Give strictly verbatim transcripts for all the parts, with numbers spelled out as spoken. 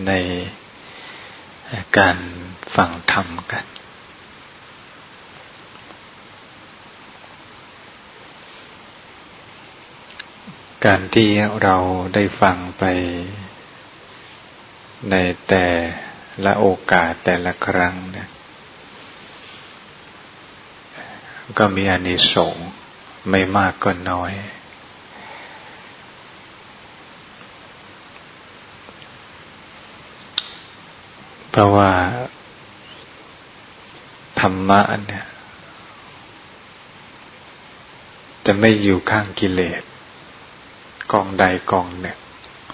ในการฟังธรรมกันการที่เราได้ฟังไปในแต่ละโอกาสแต่ละครั้งเนี่ยก็มีอานิสงส์ไม่มากก็น้อยเพราะว่าธรรมะเนี่ยจะไม่อยู่ข้างกิเลสกองใดกองหนึ่ง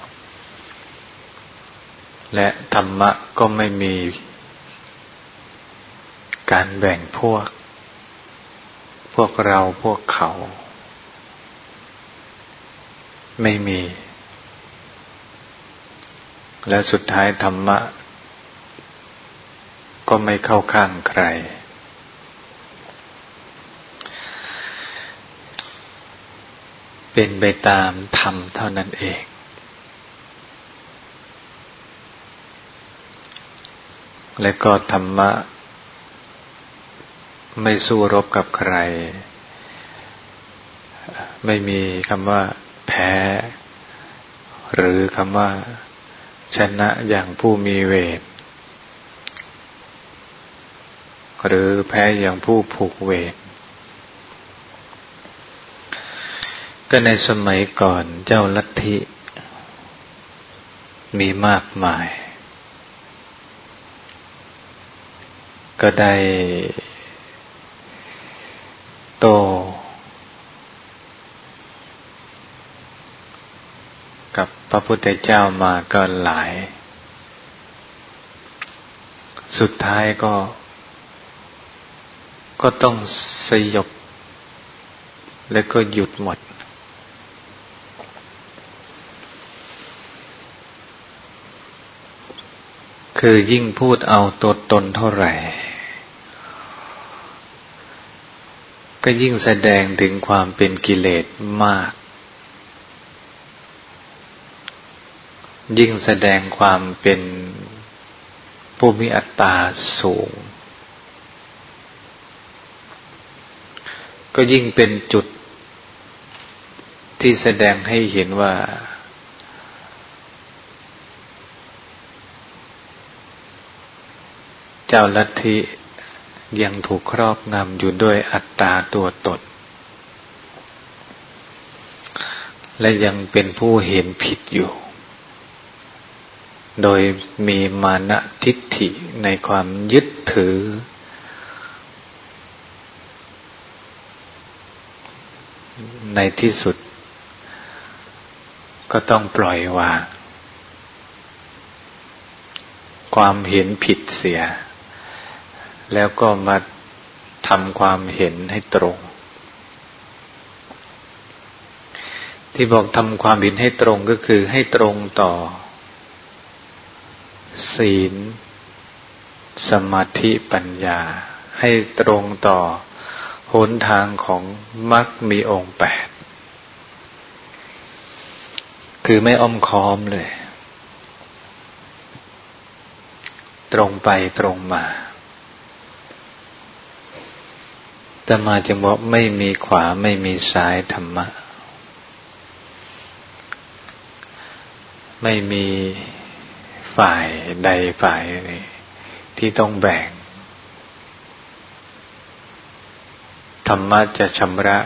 และธรรมะก็ไม่มีการแบ่งพวกพวกเราพวกเขาไม่มีและสุดท้ายธรรมะก็ไม่เข้าข้างใครเป็นไปตามธรรมเท่านั้นเองและก็ธรรมะไม่สู้รบกับใครไม่มีคำว่าแพ้หรือคำว่าชนะอย่างผู้มีเวรหรือแพ้อย่างผู้ผูกเวรก็ในสมัยก่อนเจ้าลัทธิมีมากมายก็ได้โตกับพระพุทธเจ้ามาก็หลายสุดท้ายก็ก็ต้องสยบและก็หยุดหมดคือยิ่งพูดเอาตัวตนเท่าไหร่ก็ยิ่งแสดงถึงความเป็นกิเลสมากยิ่งแสดงความเป็นผู้มีอัตตาสูงก็ยิ่งเป็นจุดที่แสดงให้เห็นว่าเจ้าลัทธิยังถูกครอบงำอยู่ด้วยอัตตาตัวตนและยังเป็นผู้เห็นผิดอยู่โดยมีมานะทิฏฐิในความยึดถือในที่สุดก็ต้องปล่อยวางความเห็นผิดเสียแล้วก็มาทำความเห็นให้ตรงที่บอกทำความเห็นให้ตรงก็คือให้ตรงต่อศีลสมาธิปัญญาให้ตรงต่อหนทางของมรรคมีองค์แปดคือไม่อ้อมค้อมเลยตรงไปตรงมาแต่มาจึงบอกไม่มีขวาไม่มีซ้ายธรรมะไม่มีฝ่ายใดฝ่ายหนึ่งที่ต้องแบ่งธรรมะจะชำระ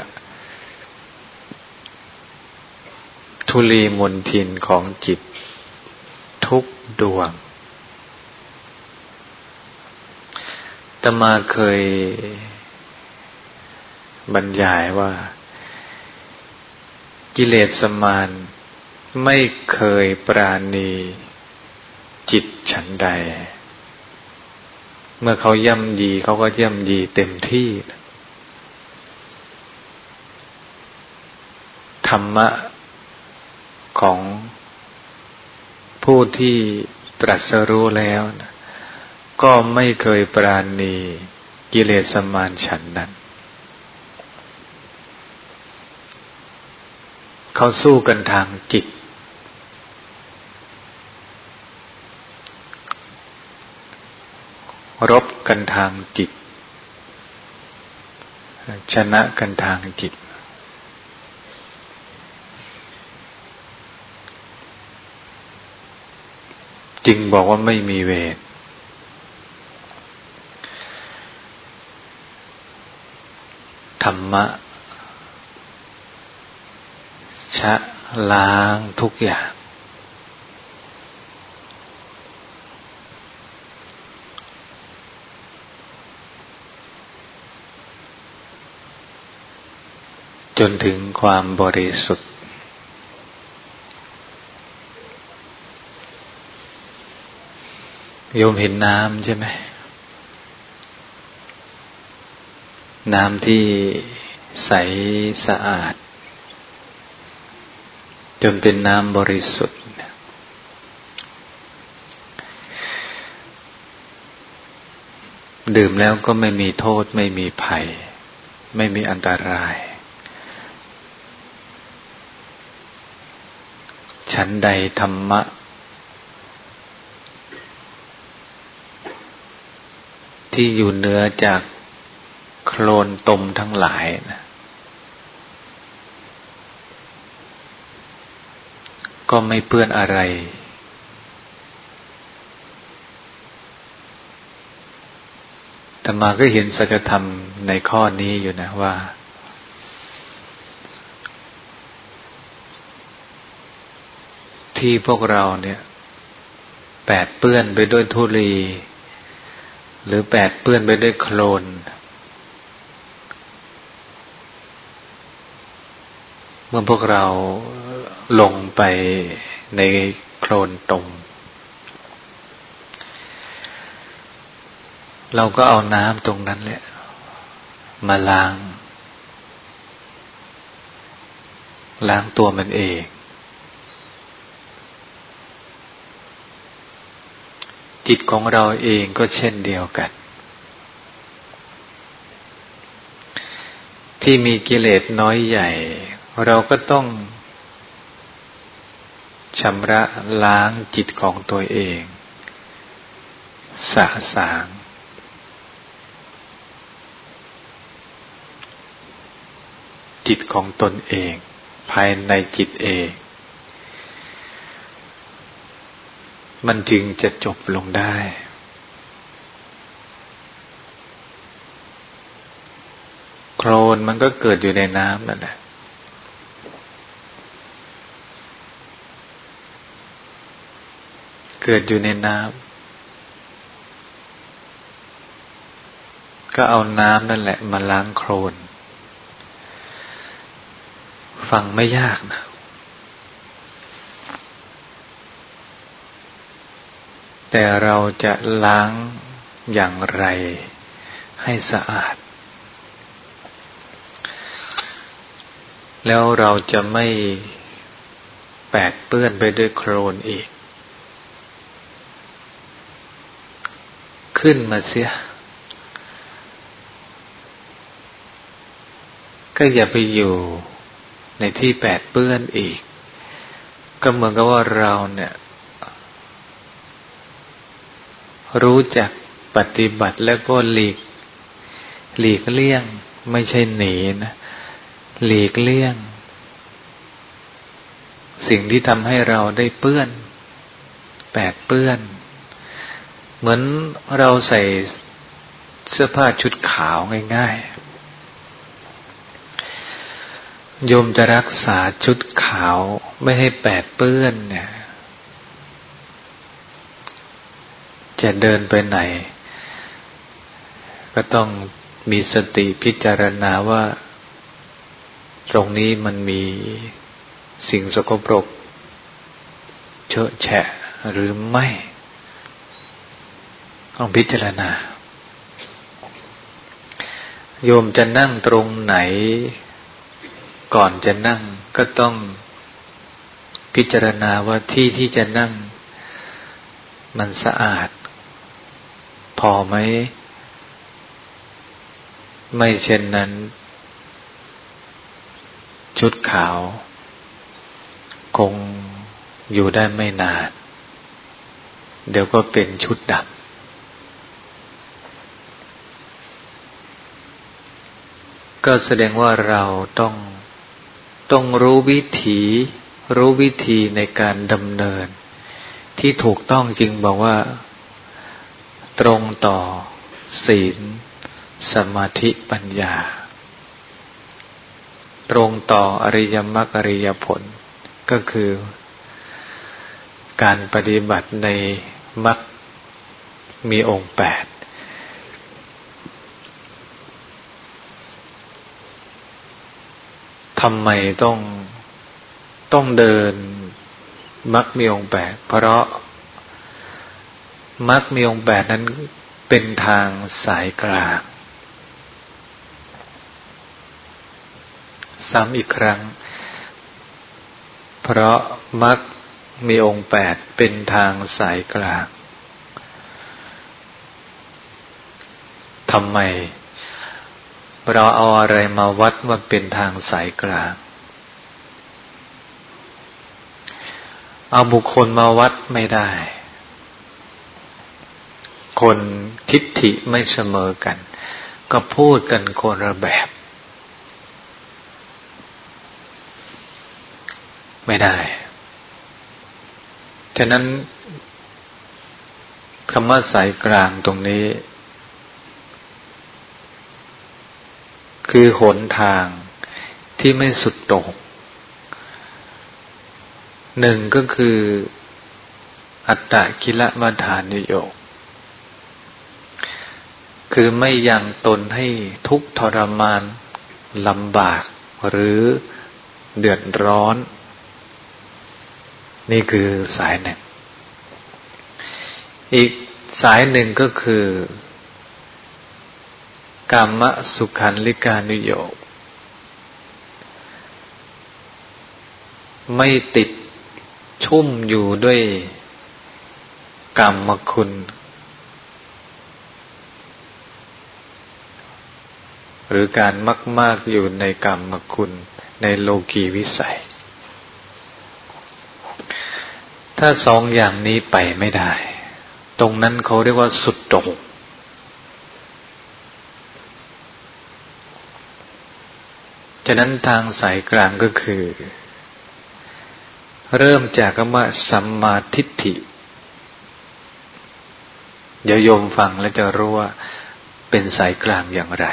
ธุลีมลทินของจิตทุกดวงอาตมาเคยบรรยายว่ากิเลสมารไม่เคยปราณีจิตฉันใดเมื่อเขาย่ำยีเขาก็ย่ำยีเต็มที่ธรรมะของผู้ที่ตรัสรู้แล้วนะก็ไม่เคยปราณีกิเลสมารฉันนั้นเขาสู้กันทางจิตรบกันทางจิตชนะกันทางจิตจึงบอกว่าไม่มีเวรธรรมะชะล้างทุกอย่างจนถึงความบริสุทธิ์โยมเห็นน้ำใช่ไหมน้ำที่ใสสะอาดจนเป็นน้ำบริสุทธิ์ดื่มแล้วก็ไม่มีโทษไม่มีภัยไม่มีอันตรายฉันใดธรรมะที่อยู่เหนือจากโคลนตมทั้งหลายนะก็ไม่เปื้อนอะไรแต่มาก็เห็นสัจธรรมในข้อนี้อยู่นะว่าที่พวกเราเนี่ยแปดเปื้อนไปด้วยธุลีหรือแปดเปื้อนไปด้วยโคลนเมื่อพวกเราลงไปในโคลนตมเราก็เอาน้ำตรงนั้นแหละมาล้างล้างตัวมันเองจิตของเราเองก็เช่นเดียวกันที่มีกิเลสน้อยใหญ่เราก็ต้องชำระล้างจิตของตัวเองสะสางจิตของตนเองภายในจิตเองมันจึงจะจบลงได้โคลนมันก็เกิดอยู่ในน้ำนั่นแหละเกิดอยู่ในน้ำก็เอาน้ำนั่นแหละมาล้างโคลนฟังไม่ยากนะแต่เราจะล้างอย่างไรให้สะอาดแล้วเราจะไม่แปดเปื้อนไปด้วยโคลนอีกขึ้นมาเสียก็อย่าไปอยู่ในที่แปดเปื้อนอีกก็เหมือนกับว่าเราเนี่ยรู้จักปฏิบัติแล้วก็หลีกหลีกเลี่ยงไม่ใช่หนีนะหลีกเลี่ยงสิ่งที่ทำให้เราได้เปื้อนแปดเปื้อนเหมือนเราใส่เสื้อผ้าชุดขาวง่ายๆโยมจะรักษาชุดขาวไม่ให้แปดเปื้อนเนี่ยจะเดินไปไหนก็ต้องมีสติพิจารณาว่าตรงนี้มันมีสิ่งสกปรกเชอะแฉะหรือไม่ต้องพิจารณาโยมจะนั่งตรงไหนก่อนจะนั่งก็ต้องพิจารณาว่าที่ที่จะนั่งมันสะอาดพอไหมไม่เช่นนั้นชุดขาวคงอยู่ได้ไม่นานเดี๋ยวก็เป็นชุดดก็แสดงว่าเราต้องต้องรู้วิถีรู้วิธีในการดำเนินที่ถูกต้องจึงบอกว่าตรงต่อศีลสมาธิปัญญาตรงต่ออริยมรรคอริยผลก็คือการปฏิบัติในมรรคมีองค์แปดทำไมต้องต้องเดินมรรคมีองค์แปดเพราะมรรคมีองค์แปดนั้นเป็นทางสายกลางซ้ำอีกครั้งเพราะมรรคมีองค์แปดเป็นทางสายกลางทำไมเราเอาอะไรมาวัดว่าเป็นทางสายกลางเอาบุคคลมาวัดไม่ได้คนทิฏฐิไม่เสมอกันก็พูดกันคนละแบบไม่ได้ฉะนั้นคำว่าสายกลางตรงนี้คือหนทางที่ไม่สุดโต่งหนึ่งก็คืออัตตกิลมัฏฐานิโยคคือไม่ยังตนให้ทุกข์ทรมานลำบากหรือเดือดร้อนนี่คือสายหนึ่งอีกสายหนึ่งก็คือกามสุขันลิกานุโยคไม่ติดชุ่มอยู่ด้วยกามคุณหรือการมากๆอยู่ในกามคุณในโลกีวิสัยถ้าสองอย่างนี้ไปไม่ได้ตรงนั้นเขาเรียกว่าสุดโต่งฉะนั้นทางสายกลางก็คือเริ่มจากคำว่าสัมมาทิฏฐิเดี๋ยวโยมฟังแล้วจะรู้ว่าเป็นสายกลางอย่างไร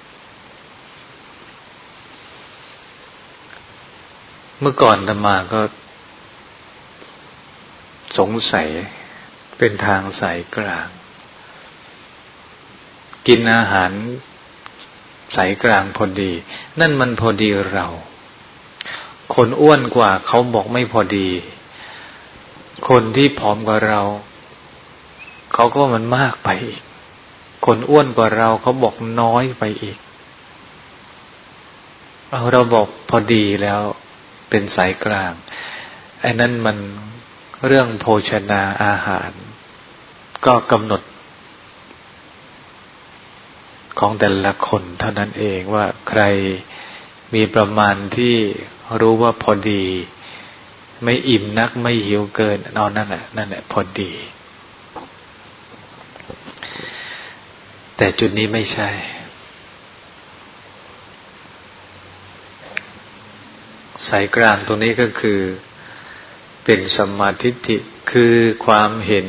เมื่อก่อนอาตมาก็สงสัยเป็นทางสายกลางกินอาหารสายกลางพอดีนั่นมันพอดีเราคนอ้วนกว่าเขาบอกไม่พอดีคนที่ผอมกว่าเราเขาก็มันมากไปอีกคนอ้วนกว่าเราเขาบอกน้อยไปอีกเอาเราบอกพอดีแล้วเป็นสายกลางไอ้นั่นมันเรื่องโภชนาอาหารก็กำหนดของแต่ละคนเท่านั้นเองว่าใครมีประมาณที่รู้ว่าพอดีไม่อิ่มนักไม่หิวเกินเอานั่นแหละนั่นแหละพอดีแต่จุดนี้ไม่ใช่สายกลางตรงนี้ก็คือเป็นสัมมาทิฏฐิคือความเห็น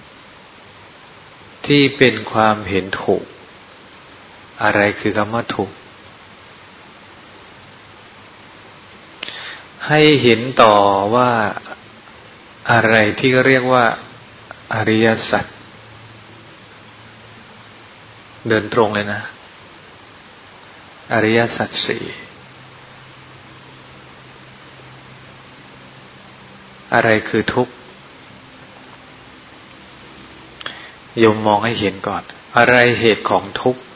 ที่เป็นความเห็นถูกอะไรคือคำว่าถูกให้เห็นต่อว่าอะไรที่เรียกว่าอริยสัจเดินตรงเลยนะอริยสัจสี่อะไรคือทุกข์โยมมองให้เห็นก่อนอะไรเหตุของทุกข์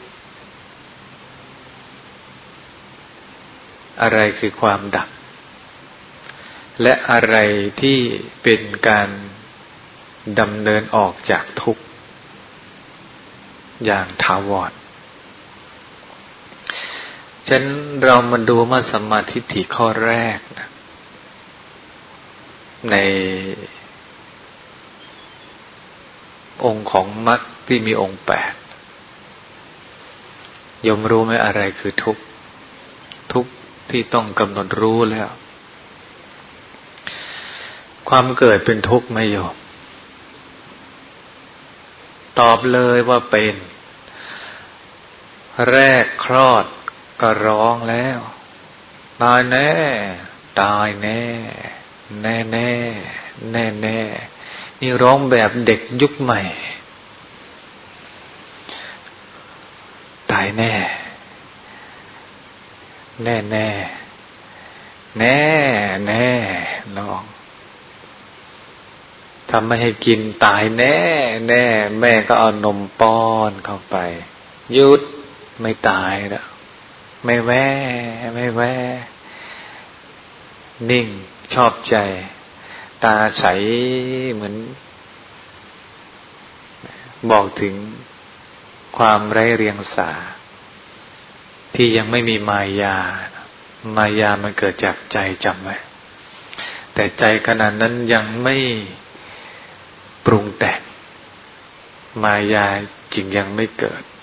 อะไรคือความดับและอะไรที่เป็นการดำเนินออกจากทุกข์อย่างถาวรฉะนั้นเรามาดูมาสัมมาทิฏฐิข้อแรกนะในองค์ของมรรคที่มีองค์แปดโยมรู้ไหมอะไรคือทุกข์ทุกข์ที่ต้องกำหนดรู้แล้วความเกิดเป็นทุกข์ไหมโยมตอบเลยว่าเป็นแรกคลอดก็ร้องแล้วตายแน่ตายแน่แน่แน่แน่แน่นี่ร้องแบบเด็กยุคใหม่ตายแน่แน่แน่แน่แน่ลองทำไม่ให้กินตายแน่แน่แม่ก็เอานมป้อนเข้าไปหยุดไม่ตายแล้วไม่แว่ไม่แว่นิ่งชอบใจตาใสเหมือนบอกถึงความไร้เรียงสาที่ยังไม่มีมายามายามันเกิดจากใจจำไว้แต่ใจขณะนั้นยังไม่ปรุงแต่งมายาจึงยังไม่เกิด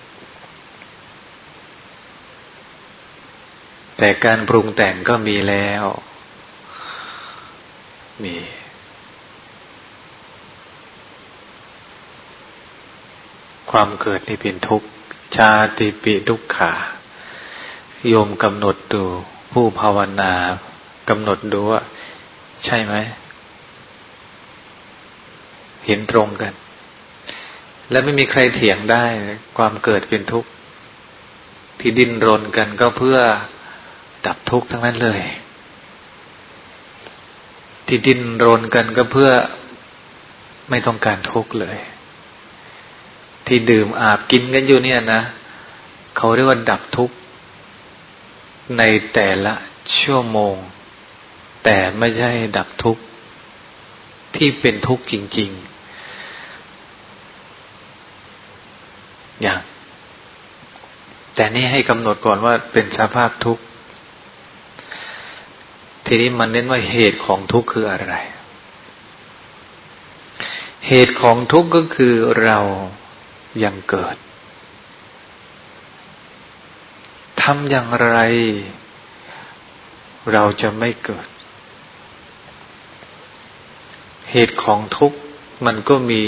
แต่การปรุงแต่งก็มีแล้วมีความเกิดนี่เป็นทุกข์ชาติปิทุกขาโยมกำหนดดูผู้ภาวนากำหนดดูว่าใช่ไหมเห็นตรงกันและไม่มีใครเถียงได้ความเกิดเป็นทุกข์ที่ดิ้นรนกันก็เพื่อดับทุกข์ทั้งนั้นเลยที่ดิ้นรนกันก็เพื่อไม่ต้องการทุกข์เลยที่ดื่มอาบกินกันอยู่เนี่ยนะเขาเรียกว่าดับทุกข์ในแต่ละชั่วโมงแต่ไม่ใช่ดับทุกข์ที่เป็นทุกข์จริงๆอย่างแต่นี่ให้กำหนดก่อนว่าเป็นสภาพทุกข์ทีนี้มันเน้นว่าเหตุของทุกข์คืออะไรเหตุของทุกข์ก็คือเรายังเกิดทำอย่างไรเราจะไม่เกิดเหตุของทุกข์มันก็มี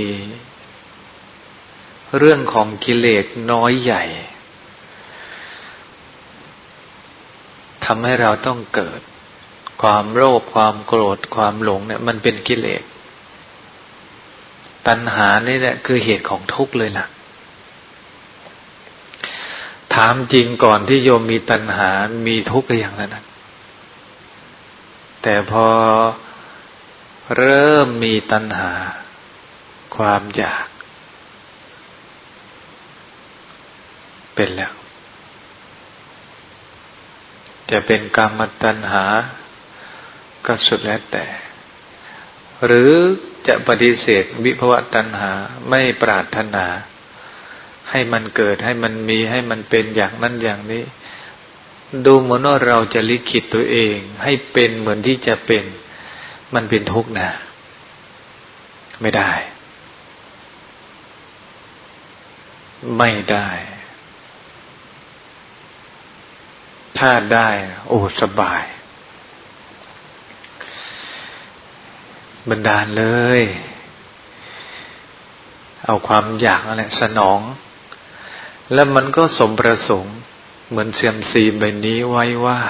เรื่องของกิเลสน้อยใหญ่ทำให้เราต้องเกิดความโลภความโกรธความหลงเนี่ยมันเป็นกิเลสตัณหานี่แหละคือเหตุของทุกข์เลยล่ะถามจริงก่อนที่โยมมีตัณหามีทุกข์อย่างนั้นนะแต่พอเริ่มมีตัณหาความอยากเป็นแล้วจะเป็นกามตัณหาก็สุดแล้วแต่หรือจะปฏิเสธวิภวตัณหาไม่ปรารถนาให้มันเกิดให้มันมีให้มันเป็นอย่างนั้นอย่างนี้ดูเหมือนว่าเราจะลิขิตตัวเองให้เป็นเหมือนที่จะเป็นมันเป็นทุกข์นะไม่ได้ไม่ได้ถ้าได้โอ้สบายบันดาลเลยเอาความอยากนั่นแหละสนองแล้วมันก็สมประสงค์เหมือนเซียมซีใบนี้ไว้ว่า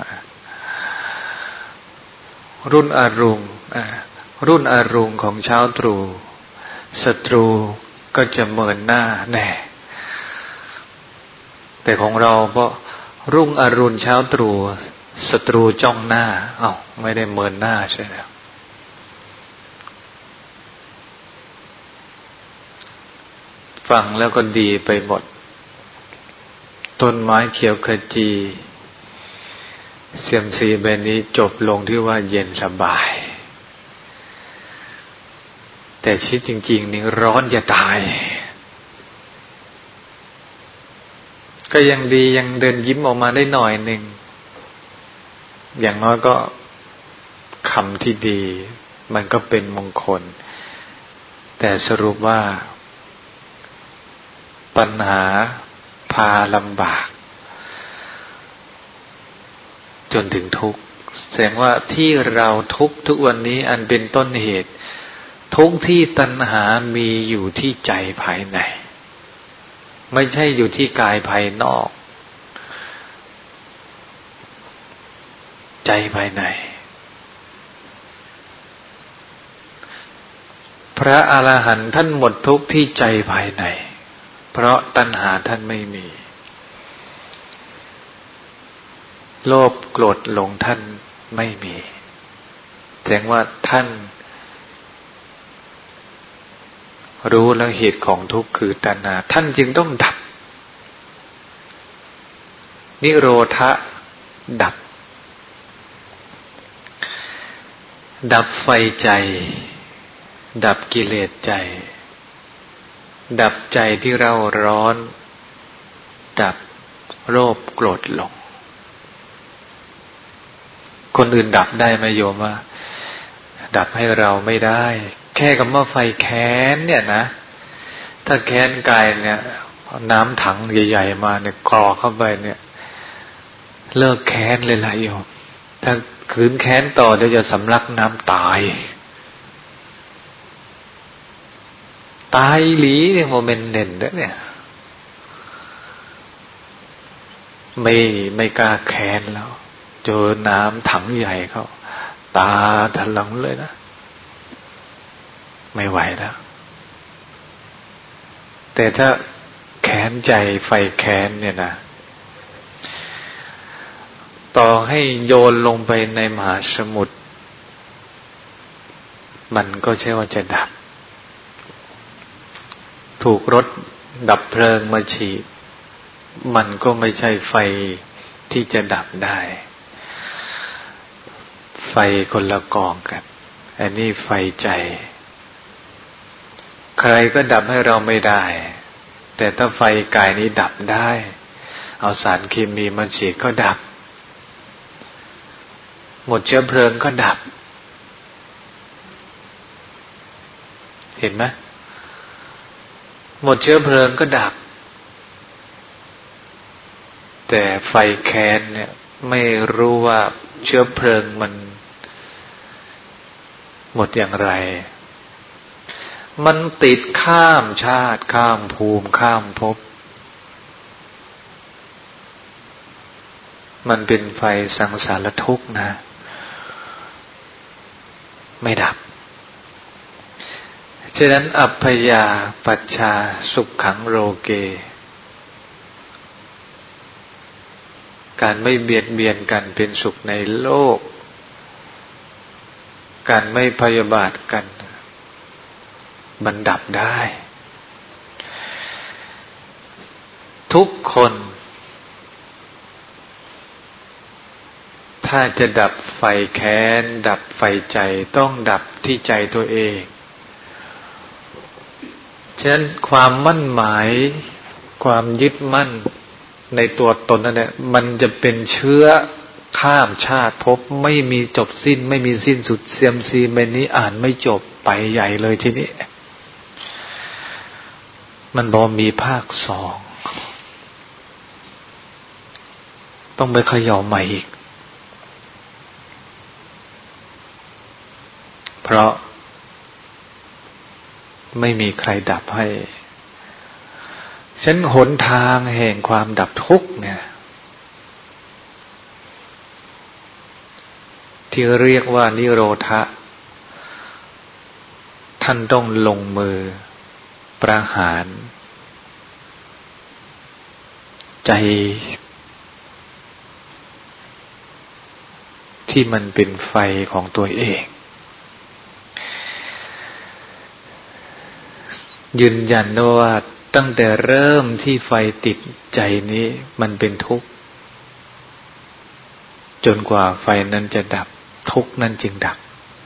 รุ่นอรุณรุ่นอรุณของเช้าตรู่ศัตรูก็จะเมินหน้าแน่แต่ของเราเพราะรุ่งอรุณเช้าตรู่ศัตรูจ้องหน้าเอ้าไม่ได้เมินหน้าใช่แล้วฟังแล้วก็ดีไปหมดต้นไม้เขียวขจีเซียมซีใบนี้จบลงที่ว่าเย็นสบายแต่ชีวิตจริงๆนี่ร้อนจะตายก็ยังดียังเดินยิ้มออกมาได้หน่อยหนึ่งอย่างน้อยก็คำที่ดีมันก็เป็นมงคลแต่สรุปว่าปัญหาพาลำบากจนถึงทุกข์แสดงว่าที่เราทุกข์ทุกวันนี้อันเป็นต้นเหตุทุกข์ที่ตัณหามีอยู่ที่ใจภายในไม่ใช่อยู่ที่กายภายนอกใจภายในพระอรหันต์ท่านหมดทุกข์ที่ใจภายในเพราะตัณหาท่านไม่มีโลภโกรธหลงท่านไม่มีแสดงว่าท่านรู้แล้วเหตุของทุกข์คือตัณหาท่านจึงต้องดับนิโรธะดับดับไฟใจดับกิเลสใจดับใจที่เราร้อนดับโลภโกรธหลงคนอื่นดับได้ไหมโยมว่าดับให้เราไม่ได้แค่คำว่าไฟแค้นเนี่ยนะถ้าแค้นกายเนี่ยน้ำถังใหญ่ๆมาเนี่ยกรอกเข้าไปเนี่ยเลิกแค้นเลยล่ะโยมถ้าขืนแค้นต่อเดี๋ยวจะสำลักน้ำตายตายหลีเนี่ยโมเมนต์เด่นด้วยเนี่ยไม่ไม่กล้าแค้นแล้วเจอน้ำถังใหญ่เขาตาถลงเลยนะไม่ไหวแล้วแต่ถ้าแค้นใจไฟแค้นเนี่ยนะต่อให้โยนลงไปในมหาสมุทรมันก็ใช่ว่าจะดับถูกรถดับเพลิงมาฉีดมันก็ไม่ใช่ไฟที่จะดับได้ไฟคนละกองกันอันนี้ไฟใจใครก็ดับให้เราไม่ได้แต่ถ้าไฟกายนี้ดับได้เอาสารเคมีมาฉีดก็ดับหมดเชื้อเพลิงก็ดับเห็นไหมหมดเชื้อเพลิงก็ดับแต่ไฟแค้นเนี่ยไม่รู้ว่าเชื้อเพลิงมันหมดอย่างไรมันติดข้ามชาติข้ามภูมิข้ามภพมันเป็นไฟสังสารทุกข์นะไม่ดับฉะนั้นอัพพยาปัชชาสุขขังโลเกการไม่เบียดเบียนกันเป็นสุขในโลกการไม่พยาบาทกันมันดับได้ทุกคนถ้าจะดับไฟแค้นดับไฟใจต้องดับที่ใจตัวเองฉะนั้นความมั่นหมายความยึดมั่นในตัวตนนั่นแหละมันจะเป็นเชื้อข้ามชาติภพไม่มีจบสิ้นไม่มีสิ้นสุดเซียมซีเมนี้อ่านไม่จบไปใหญ่เลยทีนี้มันบอกมีภาคสองต้องไปเขย่าใหม่อีกเพราะไม่มีใครดับให้ฉันหนทางแห่งความดับทุกข์เนี่ยที่เรียกว่านิโรธะท่านต้องลงมือประหารใจที่มันเป็นไฟของตัวเองยืนยันว่าตั้งแต่เริ่มที่ไฟติดใจนี้มันเป็นทุกข์จนกว่าไฟนั้นจะดับทุกข์นั้นจึงดับ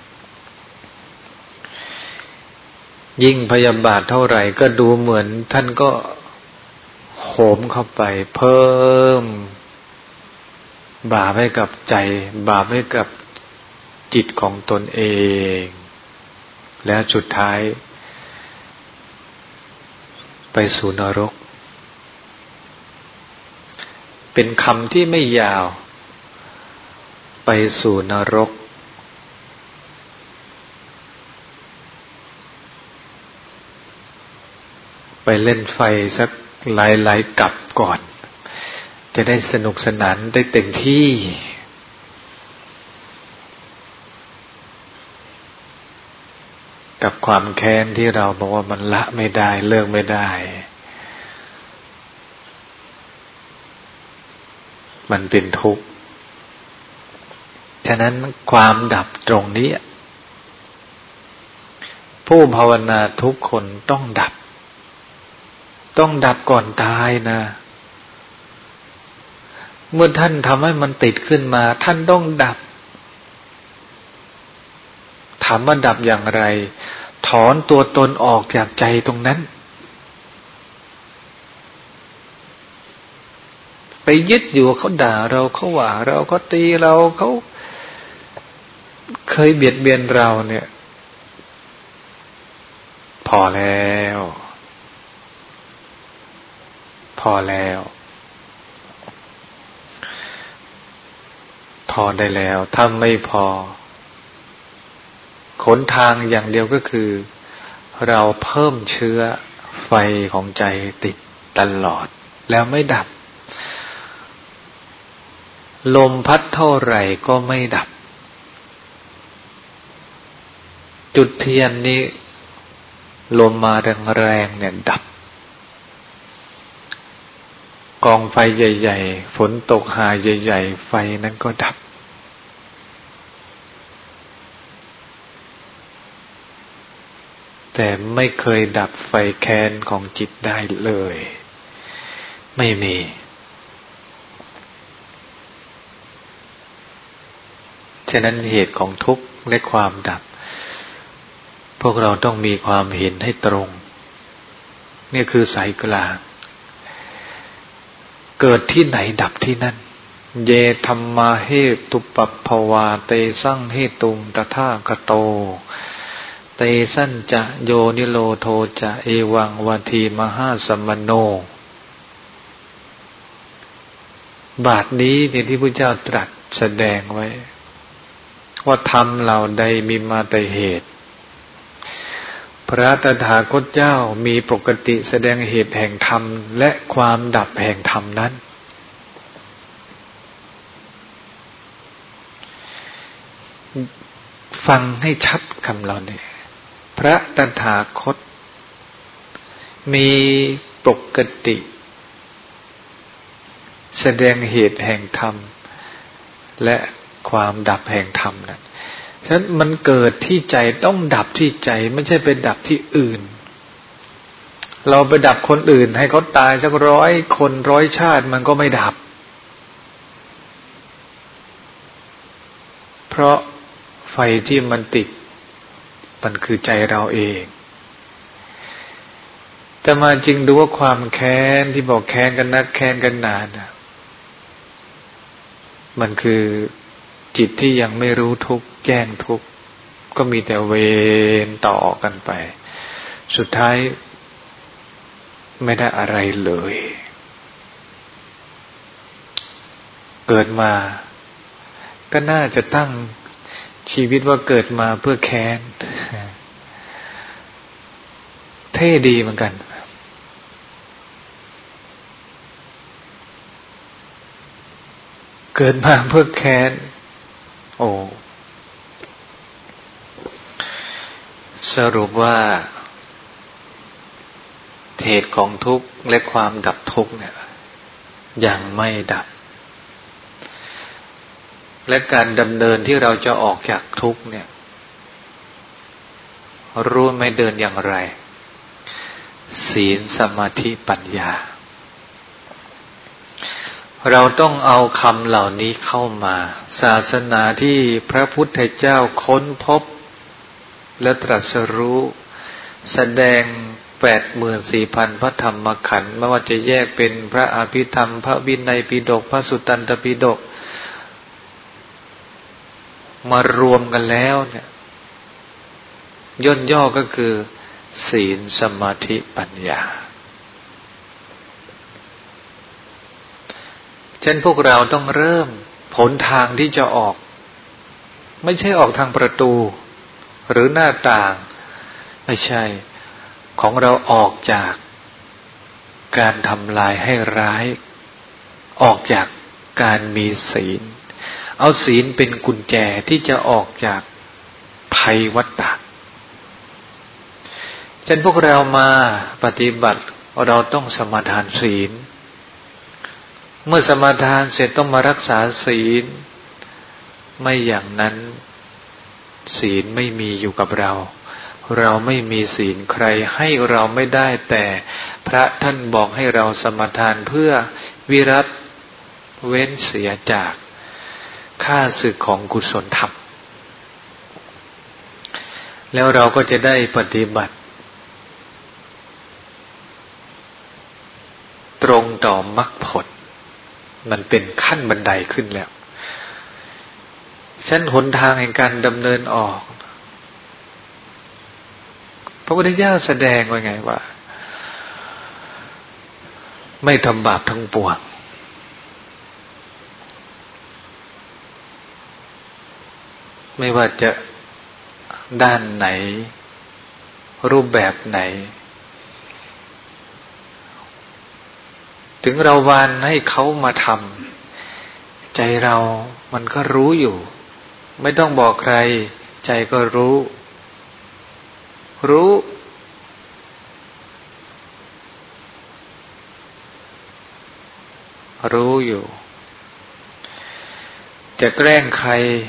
ยิ่งพยาบาทเท่าไหร่ก็ดูเหมือนท่านก็โหมเข้าไปเพิ่มบาปให้กับใจบาปให้กับจิตของตนเองแล้วสุดท้ายไปสู่นรกเป็นคำที่ไม่ยาวไปสู่นรกไปเล่นไฟสักหลายๆกับก่อนจะได้สนุกสนานได้เต็มที่กับความแค้นที่เราบอกว่ามันละไม่ได้เลิกไม่ได้มันเป็นทุกข์ฉะนั้นความดับตรงนี้ผู้ภาวนาทุกคนต้องดับต้องดับก่อนตายนะเมื่อท่านทำให้มันติดขึ้นมาท่านต้องดับถามว่าดับอย่างไรถอนตัวตนออกจากใจตรงนั้นไปยึดอยู่เขาด่าเราเขาว่าเราเขาตีเราเขาเคยเบียดเบียนเราเนี่ยพอแล้วพอแล้วพอได้แล้วถ้าไม่พอหนทางอย่างเดียวก็คือเราเพิ่มเชื้อไฟของใจติดตลอดแล้วไม่ดับลมพัดเท่าไหร่ก็ไม่ดับจุดเทียนนี้ลมมาแรงๆเนี่ยดับกองไฟใหญ่ๆฝนตกหาใหญ่ๆไฟนั้นก็ดับแต่ไม่เคยดับไฟแค้นของจิตได้เลยไม่มีฉะนั้นเหตุของทุกข์และความดับพวกเราต้องมีความเห็นให้ตรงนี่คือสายกลางเกิดที่ไหนดับที่นั่นเยธัมมาเหตุปัปภวาเตสังเหตุงตถาคโตเตสัญจะโยนิโรโธจะเอวังวัทีมหาสมโนบาทนี้เนี่ยที่พระเจ้าตรัสแสดงไว้ว่าธรรมเหล่าใดมีมาแต่เหตุพระตถาคตเจ้ามีปกติแสดงเหตุแห่งธรรมและความดับแห่งธรรมนั้นฟังให้ชัดคำเราเนี่ยพระตถาคตมีปกติแสดงเหตุแห่งธรรมและความดับแห่งธรรมนั้นฉะนั้นมันเกิดที่ใจต้องดับที่ใจไม่ใช่ไปดับที่อื่นเราไปดับคนอื่นให้เขาตายสักร้อยคนร้อยชาติมันก็ไม่ดับเพราะไฟที่มันติดมันคือใจเราเองแต่มาจริงดูว่าความแค้นที่บอกแค้นกันนักแค้นกันนานนะมันคือจิตที่ยังไม่รู้ทุกข์แจ้งทุกข์ก็มีแต่เวรต่อกันไปสุดท้ายไม่ได้อะไรเลยเกิดมาก็น่าจะตั้งชีวิตว่าเกิดมาเพื่อแค้นเท่ดีเหมือนกันเกิดมาเพื่อแค้นโอ้สรุปว่าเหตุของทุกข์และความดับทุกข์เนี่ยยังไม่ดับและการดำเนินที่เราจะออกจากทุกข์เนี่ยรู้ไหมเดินอย่างไรศีลสมาธิปัญญาเราต้องเอาคำเหล่านี้เข้ามาศาสนาที่พระพุทธเจ้าค้นพบและตรัสรู้แสดง แปดหมื่นสี่พัน พระธรรมขันธ์ไม่ว่าจะแยกเป็นพระอภิธรรมพระวินัยปิฎกพระสุตตันตปิฎกมารวมกันแล้วเนี่ยย่นย่อก็คือศีลสมาธิปัญญาฉะนั้นพวกเราต้องเริ่มผลทางที่จะออกไม่ใช่ออกทางประตูหรือหน้าต่างไม่ใช่ของเราออกจากการทำลายให้ร้ายออกจากการมีศีลเอาศีลเป็นกุญแจที่จะออกจากภัยวัฏฏะฉะนั้นพวกเรามาปฏิบัติเราต้องสมาทานศีลเมื่อสมาทานเสร็จต้องมารักษาศีลไม่อย่างนั้นศีลไม่มีอยู่กับเราเราไม่มีศีลใครให้เราไม่ได้แต่พระท่านบอกให้เราสมาทานเพื่อวิรัติเว้นเสียจากข้าศึกของกุศลธรรมแล้วเราก็จะได้ปฏิบัติตรงต่อมรรคผลมันเป็นขั้นบันไดขึ้นแล้วชั้นหนทางแห่งการดำเนินออกพระพุทธเจ้าแสดงไว้ไงว่าไม่ทำบาปทั้งปวงไม่ว่าจะด้านไหนรูปแบบไหนถึงเราวานให้เขามาทำใจเรามันก็รู้อยู่ไม่ต้องบอกใครใจก็รู้รู้รู้อยู่จะแกล้งใคร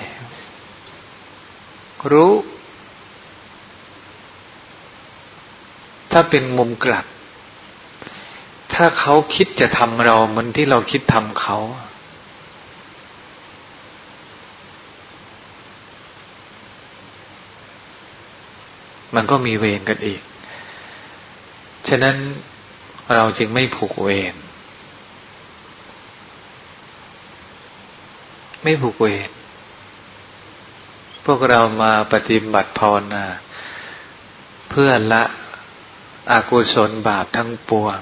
รู้ถ้าเป็นมุมกลับถ้าเขาคิดจะทำเราเหมือนที่เราคิดทำเขามันก็มีเวรกันอีกฉะนั้นเราจึงไม่ผูกเวรไม่ผูกเวรพวกเรามาปฏิบัติภาวนาเพื่อละอกุศลบาปทั้งปวง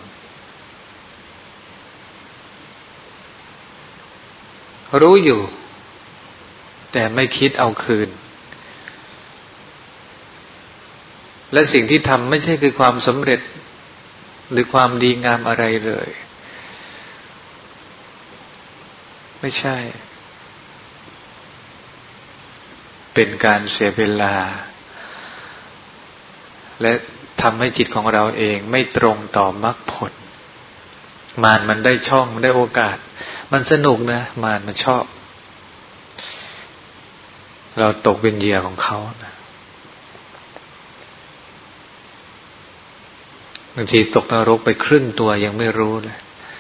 รู้อยู่แต่ไม่คิดเอาคืนและสิ่งที่ทำไม่ใช่คือความสำเร็จหรือความดีงามอะไรเลยไม่ใช่เป็นการเสียเวลาและทำให้จิตของเราเองไม่ตรงต่อมรรคผลมารมันได้ช่องได้โอกาสมันสนุกนะมารมันชอบเราตกเป็นเหยื่อของเขานะบางทีตกนรกไปครึ่งตัวยังไม่รู้เลย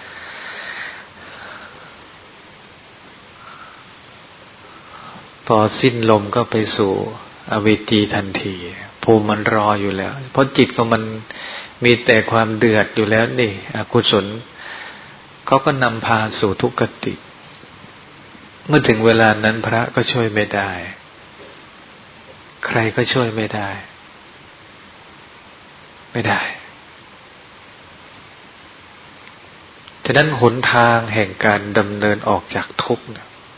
พอสิ้นลมก็ไปสู่อเวจีทันทีภูมิมันรออยู่แล้วเพราะจิตของมันมีแต่ความเดือดอยู่แล้วนี่อกุศลเขาก็นำพาสู่ทุกขติเมื่อถึงเวลานั้นพระก็ช่วยไม่ได้ใครก็ช่วยไม่ได้ไม่ได้ฉะนั้นหนทางแห่งการดำเนินออกจากทุกข์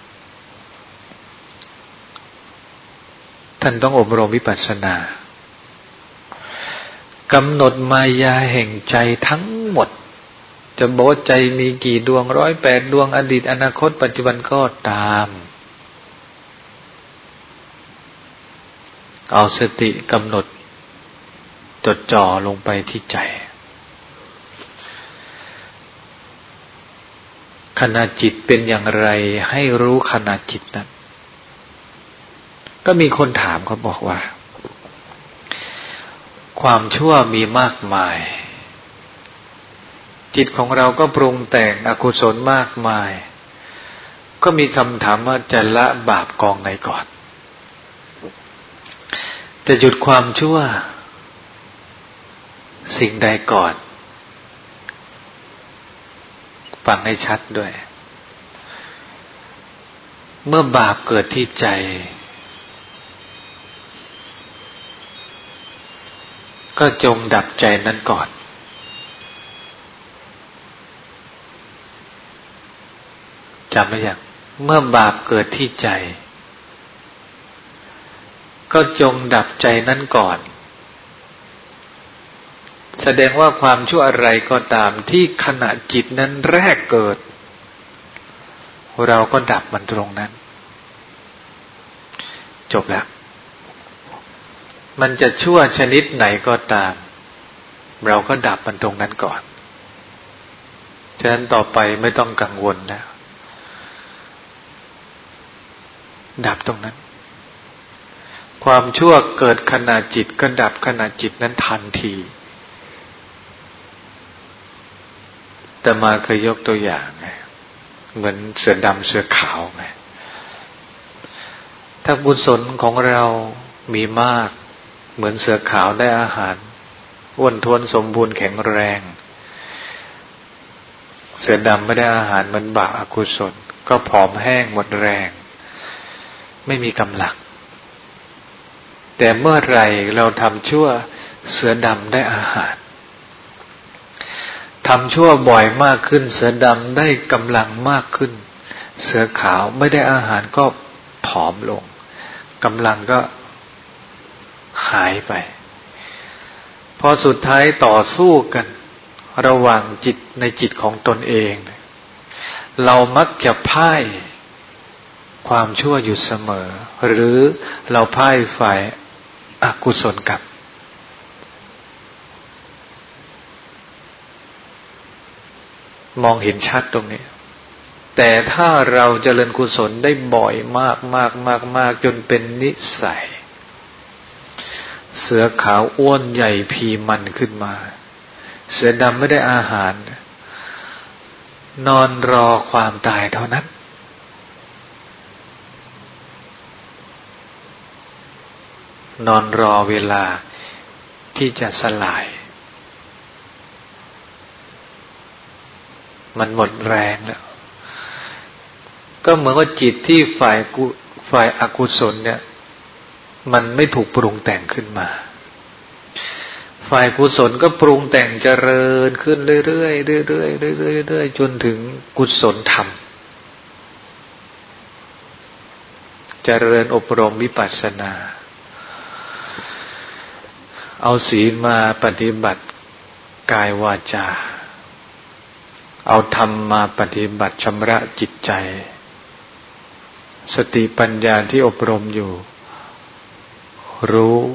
ท่านต้องอบรมวิปัสสนากำหนดมายาแห่งใจทั้งหมดจะบอกว่าใจมีกี่ดวงร้อยแปดดวงอดีตอนาคตปัจจุบันก็ตามเอาสติกำหนดจดจ่อลงไปที่ใจขณะจิตเป็นอย่างไรให้รู้ขณะจิตนั้นก็มีคนถามเขาบอกว่าความชั่วมีมากมายจิตของเราก็ปรุงแต่งอกุศลมากมายก็มีคำถามว่าจะละบาปกองไหนก่อนจะหยุดความชั่วสิ่งใดก่อนฟังให้ชัดด้วยเมื่อบาปเกิดที่ใจก็จงดับใจนั้นก่อนจำไว้อย่างเมื่อบาปเกิดที่ใจก็จงดับใจนั้นก่อนแสดงว่าความชั่วอะไรก็ตามที่ขณะจิตนั้นแรกเกิดเราก็ดับมันตรงนั้นจบแล้วมันจะชั่วชนิดไหนก็ตามเราก็ดับมันตรงนั้นก่อนฉะนั้นต่อไปไม่ต้องกังวลนะดับตรงนั้นความชั่วเกิดขณะจิตก็ดับขณะจิตนั้นทันทีแต่มาเคยยกตัวอย่างไงเหมือนเสือดำเสือขาวไงถ้าบุญสนของเรามีมากเหมือนเสือขาวได้อาหารอ้วนท้วนสมบูรณ์แข็งแรงเสือดำไม่ได้อาหารมันบาปอกุศลก็ผอมแห้งหมดแรงไม่มีกำลังแต่เมื่อไรเราทำชั่วเสือดำได้อาหารทำชั่วบ่อยมากขึ้นเสือดำได้กำลังมากขึ้นเสือขาวไม่ได้อาหารก็ผอมลงกำลังก็หายไปพอสุดท้ายต่อสู้กันระหว่างจิตในจิตของตนเองเรามักจะพ่ายความชั่วอยู่เสมอหรือเราพ่ายฝ่ายอกุศลกับมองเห็นชัดตรงนี้แต่ถ้าเราเจริญกุศลได้บ่อยมากมากมากมากจนเป็นนิสัยเสือขาวอ้วนใหญ่พีมันขึ้นมาเสือดำไม่ได้อาหารนอนรอความตายเท่านั้นนอนรอเวลาที่จะสลายมันหมดแรงแล้วก็เหมือนว่าจิตที่ฝ่ายกุฝ่ายอกุศลเนี่ยมันไม่ถูกปรุงแต่งขึ้นมาฝ่ายกุศลก็ปรุงแต่งเจริญขึ้นเรื่อยๆเรื่อยๆเรื่อยๆเรื่อยๆจนถึงกุศลธรรมเจริญอบรมวิปัสสนาเอาศีลมาปฏิบัติกายวาจาเอาธรรมมาปฏิบัติชำระจิตใจสติปัญญาที่อบรมอยู่รู้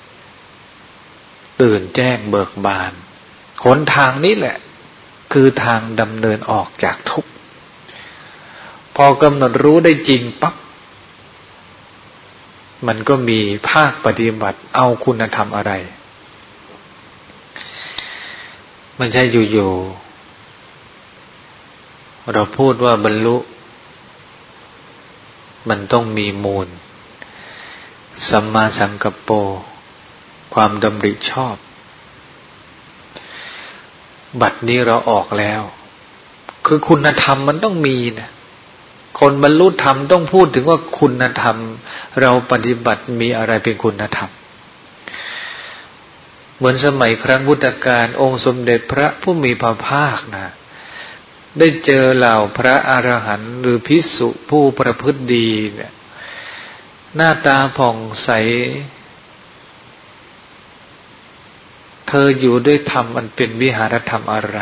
ตื่นแจ้งเบิกบานหนทางนี้แหละคือทางดำเนินออกจากทุกข์พอกำหนดรู้ได้จริงปั๊บมันก็มีภาคปฏิบัติเอาคุณธรรมอะไรมันใช่อยู่ๆเราพูดว่าบรรลุมันต้องมีมูลสัมมาสังกัปโปความดำริชอบบัดนี้เราออกแล้วคือคุณธรรมมันต้องมีนะคนบรรลุธรรมต้องพูดถึงว่าคุณธรรมเราปฏิบัติมีอะไรเป็นคุณธรรมเหมือนสมัยครั้งพุทธกาลองค์สมเด็จพระผู้มีพระภาคนะได้เจอเหล่าพระอรหันต์หรือภิกษุผู้ประพฤติดีเนี่ยหน้าตาผ่องใสเธออยู่ด้วยธรรมอันเป็นวิหารธรรมอะไร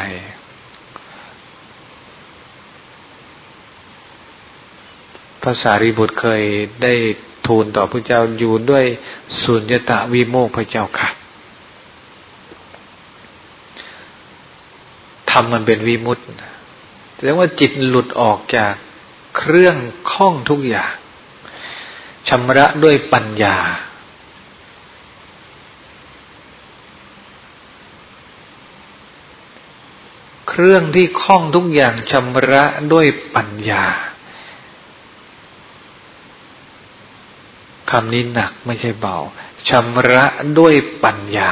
พระสารีบุตรเคยได้ทูลต่อพระเจ้าอยู่ด้วยสุญญตาวิโมกข์พระเจ้าค่ะธรรมมันเป็นวิมุตติแสดงว่าจิตหลุดออกจากเครื่องข้องทุกอย่างชำระด้วยปัญญาเครื่องที่ข้องทุกอย่างชำระด้วยปัญญาคำนี้หนักไม่ใช่เบาชำระด้วยปัญญา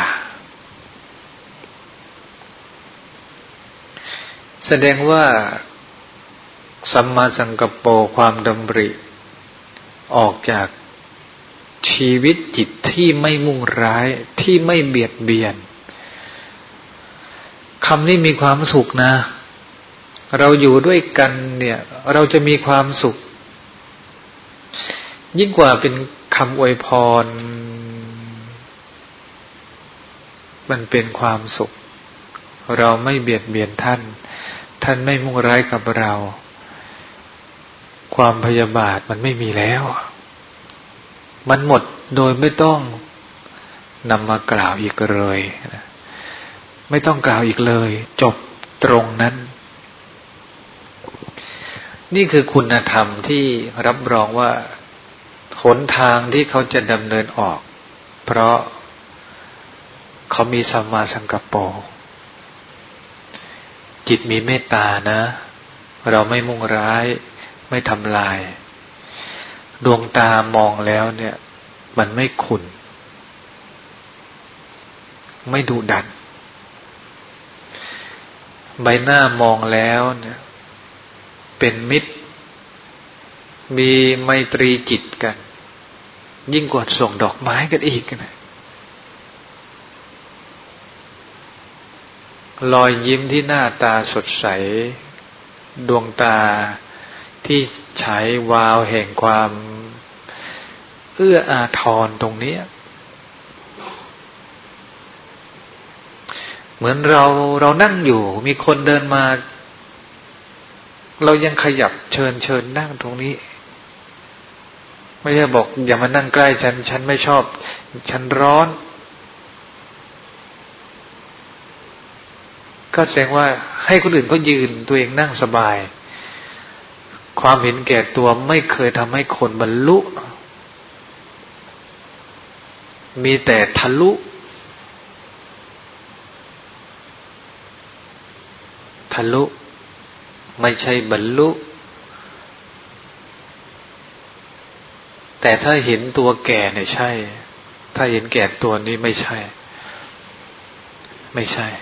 แสดงว่าสัมมาสังกัปโปความดำริออกจากชีวิตจิตที่ไม่มุ่งร้ายที่ไม่เบียดเบียนคำนี้มีความสุขนะเราอยู่ด้วยกันเนี่ยเราจะมีความสุขยิ่งกว่าเป็นคำอวยพรมันเป็นความสุขเราไม่เบียดเบียนท่านท่านไม่มุ่งร้ายกับเราความพยาบาทมันไม่มีแล้วมันหมดโดยไม่ต้องนำมากล่าวอีกเลยไม่ต้องกล่าวอีกเลยจบตรงนั้นนี่คือคุณธรรมที่รับรองว่าหนทางที่เขาจะดำเนินออกเพราะเขามีสัมมาสังกัปโปจิตมีเมตตานะเราไม่มุ่งร้ายไม่ทำลายดวงตามองแล้วเนี่ยมันไม่ขุ่นไม่ดุดันใบหน้ามองแล้วเนี่ยเป็นมิตรมีไมตรีจิตกันยิ่งกว่าส่งดอกไม้กันอีกนะรอยยิ้มที่หน้าตาสดใสดวงตาที่ฉายวาวแห่งความเอื้ออาทรตรงนี้เหมือนเราเรานั่งอยู่มีคนเดินมาเรายังขยับเชิญเชิญนั่งตรงนี้ไม่ใช่บอกอย่ามานั่งใกล้ฉันฉันไม่ชอบฉันร้อนก็แสดงว่าให้คนอื่นเขายืนตัวเองนั่งสบายความเห็นแก่ตัวไม่เคยทำให้คนบรรลุมีแต่ทะลุทะลุไม่ใช่บรรลุแต่ถ้าเห็นตัวแก่เนี่ยใช่ถ้าเห็นแก่ตัวนี้ไม่ใช่ไม่ใช่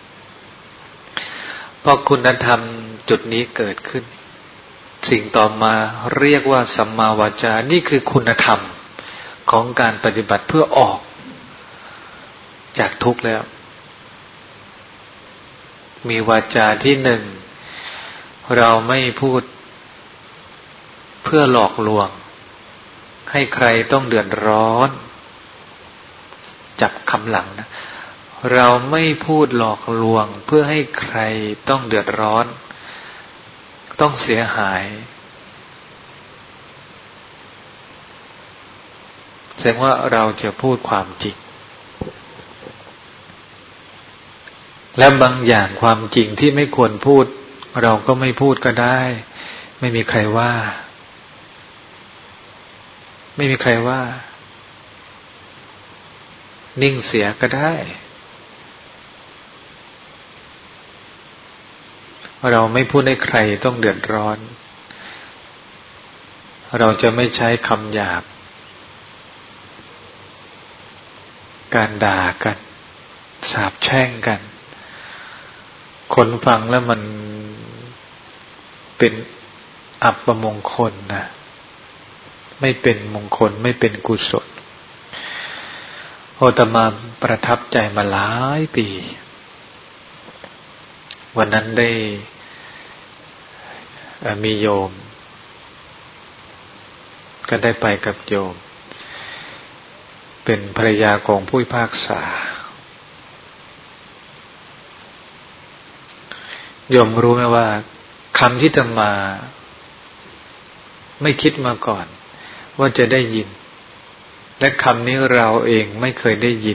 เพราะคุณธรรมจุดนี้เกิดขึ้นสิ่งต่อมาเรียกว่าสัมมาวาจานี่คือคุณธรรมของการปฏิบัติเพื่อออกจากทุกข์แล้วมีวาจาที่หนึ่งเราไม่พูดเพื่อหลอกลวงให้ใครต้องเดือดร้อนจับคำหลังนะเราไม่พูดหลอกลวงเพื่อให้ใครต้องเดือดร้อนต้องเสียหายแสดงว่าเราจะพูดความจริงและบางอย่างความจริงที่ไม่ควรพูดเราก็ไม่พูดก็ได้ไม่มีใครว่าไม่มีใครว่านิ่งเสียก็ได้เราไม่พูดให้ใครต้องเดือดร้อนเราจะไม่ใช้คำหยาบการด่ากันสาปแช่งกันคนฟังแล้วมันเป็นอัปมงคลนะไม่เป็นมงคลไม่เป็นกุศลอาตมาประทับใจมาหลายปีวันนั้นได้มีโยมก็ได้ไปกับโยมเป็นภรรยาของผู้พิพากษาโยมรู้ไหมว่าคำที่จะมาไม่คิดมาก่อนว่าจะได้ยินและคำนี้เราเองไม่เคยได้ยิน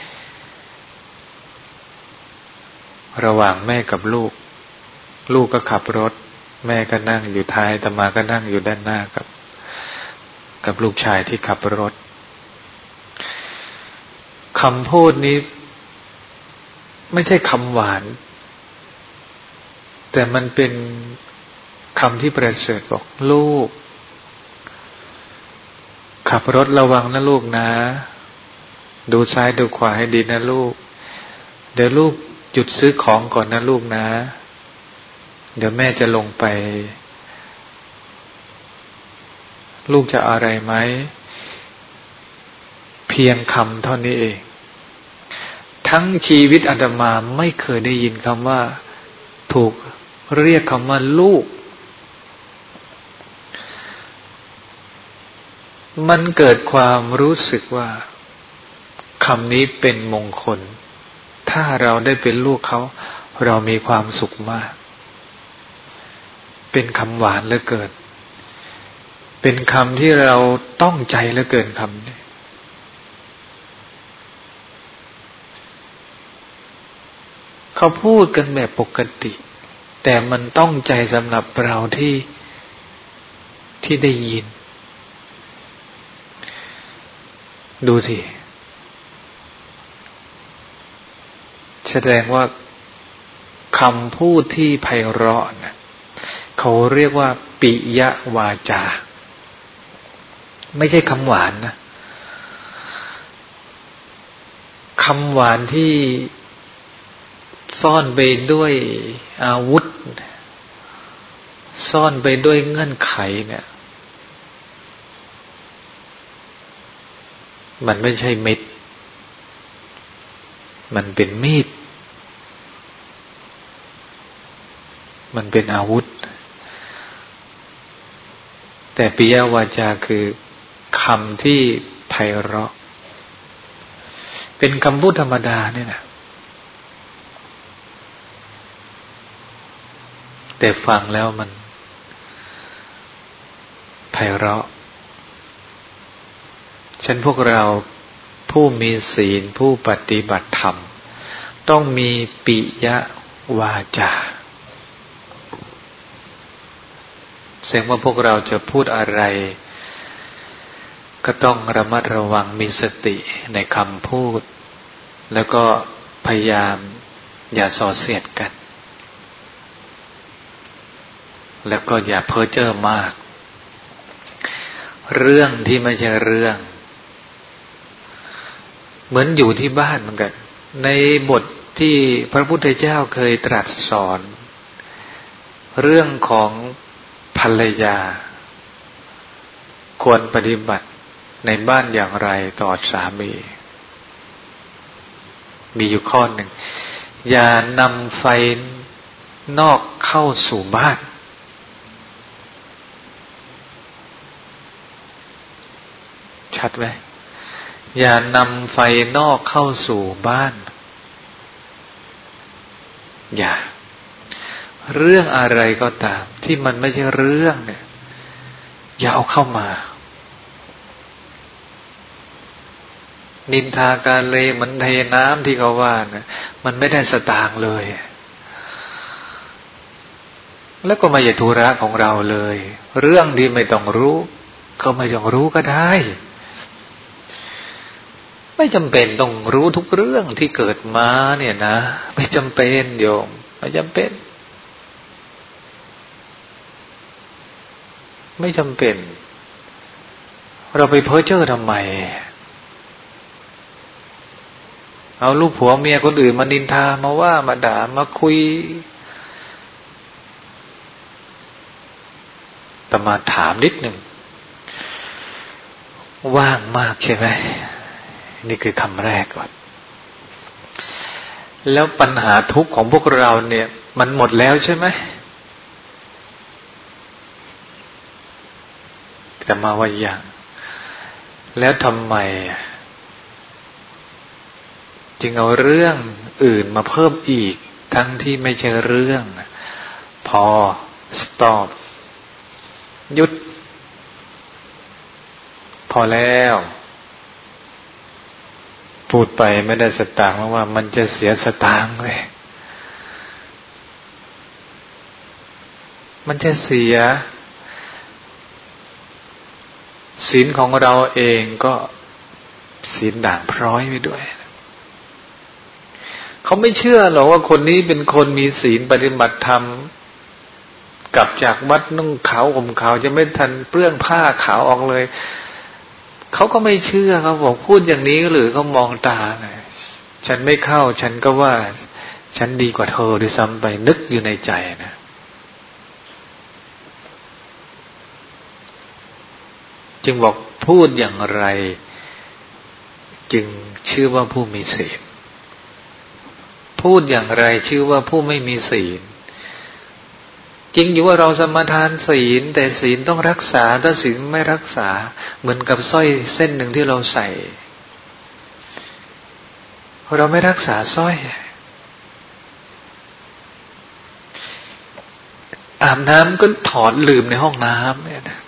ระหว่างแม่กับลูกลูกก็ขับรถแม่ก็นั่งอยู่ท้ายอาตมาก็นั่งอยู่ด้านหน้ากับกับลูกชายที่ขับรถคำพูดนี้ไม่ใช่คำหวานแต่มันเป็นคำที่ประเสริฐบอกลูกขับรถระวังนะลูกนะดูซ้ายดูขวาให้ดีนะลูกเดี๋ยวลูกหยุดซื้อของก่อนนะลูกนะเดี๋ยวแม่จะลงไปลูกจะอะไรไหมเพียงคำเท่านี้เองทั้งชีวิตอาตมาไม่เคยได้ยินคำว่าถูกเรียกคำว่าลูกมันเกิดความรู้สึกว่าคำนี้เป็นมงคลถ้าเราได้เป็นลูกเขาเรามีความสุขมากเป็นคำหวานเหลือเกินเป็นคำที่เราต้องใจเหลือเกินคำนี้เขาพูดกันแบบปกติแต่มันต้องใจสำหรับเราที่ที่ได้ยินดูสิแสดงว่าคำพูดที่ไพเราะนะเขาเรียกว่าปิยวาจาไม่ใช่คำหวานนะคำหวานที่ซ่อนไปด้วยอาวุธซ่อนไปด้วยเงื่อนไขเนี่ยมันไม่ใช่เม็ดมันเป็นมีดมันเป็นอาวุธแต่ปิยวาจาคือคำที่ไพเราะเป็นคำพูดธรรมดาเนี่ยนะแต่ฟังแล้วมันไพเราะฉันพวกเราผู้มีศีลผู้ปฏิบัติธรรมต้องมีปิยวาจาแสดงว่าพวกเราจะพูดอะไรก็ต้องระมัดระวังมีสติในคำพูดแล้วก็พยายามอย่าส่อเสียดกันแล้วก็อย่าเพ้อเจ้อมากเรื่องที่ไม่ใช่เรื่องเหมือนอยู่ที่บ้านเหมือนกันในบทที่พระพุทธเจ้าเคยตรัสสอนเรื่องของภรรยาควรปฏิบัติในบ้านอย่างไรต่อสามีมีอยู่ข้อหนึ่งอย่านำไฟนอกเข้าสู่บ้านชัดไหมอย่านำไฟนอกเข้าสู่บ้านอย่าเรื่องอะไรก็ตามที่มันไม่ใช่เรื่องเนี่ยอย่าเอาเข้ามานินทาการเลเหมือนเทน้ำที่เขาว่านะมันไม่ได้สตางค์เลยแล้วก็ไม่ใช่ธุระของเราเลยเรื่องที่ไม่ต้องรู้ก็ไม่ต้องรู้ก็ได้ไม่จำเป็นต้องรู้ทุกเรื่องที่เกิดมาเนี่ยนะไม่จำเป็นโยมไม่จำเป็นไม่จำเป็นเราไปเพ้อเจ้อทำไมเอาลูกผัวเมียคนอื่นมานินทามาว่ามาด่ามาคุยแต่มาถามนิดหนึ่งว่างมากใช่ไหมนี่คือคำแรกก่อนแล้วปัญหาทุกข์ของพวกเราเนี่ยมันหมดแล้วใช่ไหมแต่มาว่าอย่างแล้วทำไมจึงเอาเรื่องอื่นมาเพิ่มอีกทั้งที่ไม่ใช่เรื่องพอ stop หยุดพอแล้วพูดไปไม่ได้สตางค์เพราะว่ามันจะเสียสตางค์เลยมันจะเสียศีลของเราเองก็ศีลด่างพร้อยไปด้วยเขาไม่เชื่อหรอกว่าคนนี้เป็นคนมีศีลปฏิบัติธรรมกลับจากวัดนุ่งขาวห่มขาวจะไม่ทันเปลื้องผ้าขาวออกเลยเขาก็ไม่เชื่อเขาบอกพูดอย่างนี้หรือเขามองตาไงฉันไม่เข้าฉันก็ว่าฉันดีกว่าเธอด้วยซ้ำไปนึกอยู่ในใจนะจึงบอกพูดอย่างไรจึงชื่อว่าผู้มีศีลพูดอย่างไรชื่อว่าผู้ไม่มีศีลจริงอยู่ว่าเราสมาทานศีลแต่ศีลต้องรักษาถ้าศีลไม่รักษาเหมือนกับสร้อยเส้นหนึ่งที่เราใส่เราไม่รักษาสร้อยอาบน้ำก็ถอดลืมในห้องน้ำเนี่ยนะ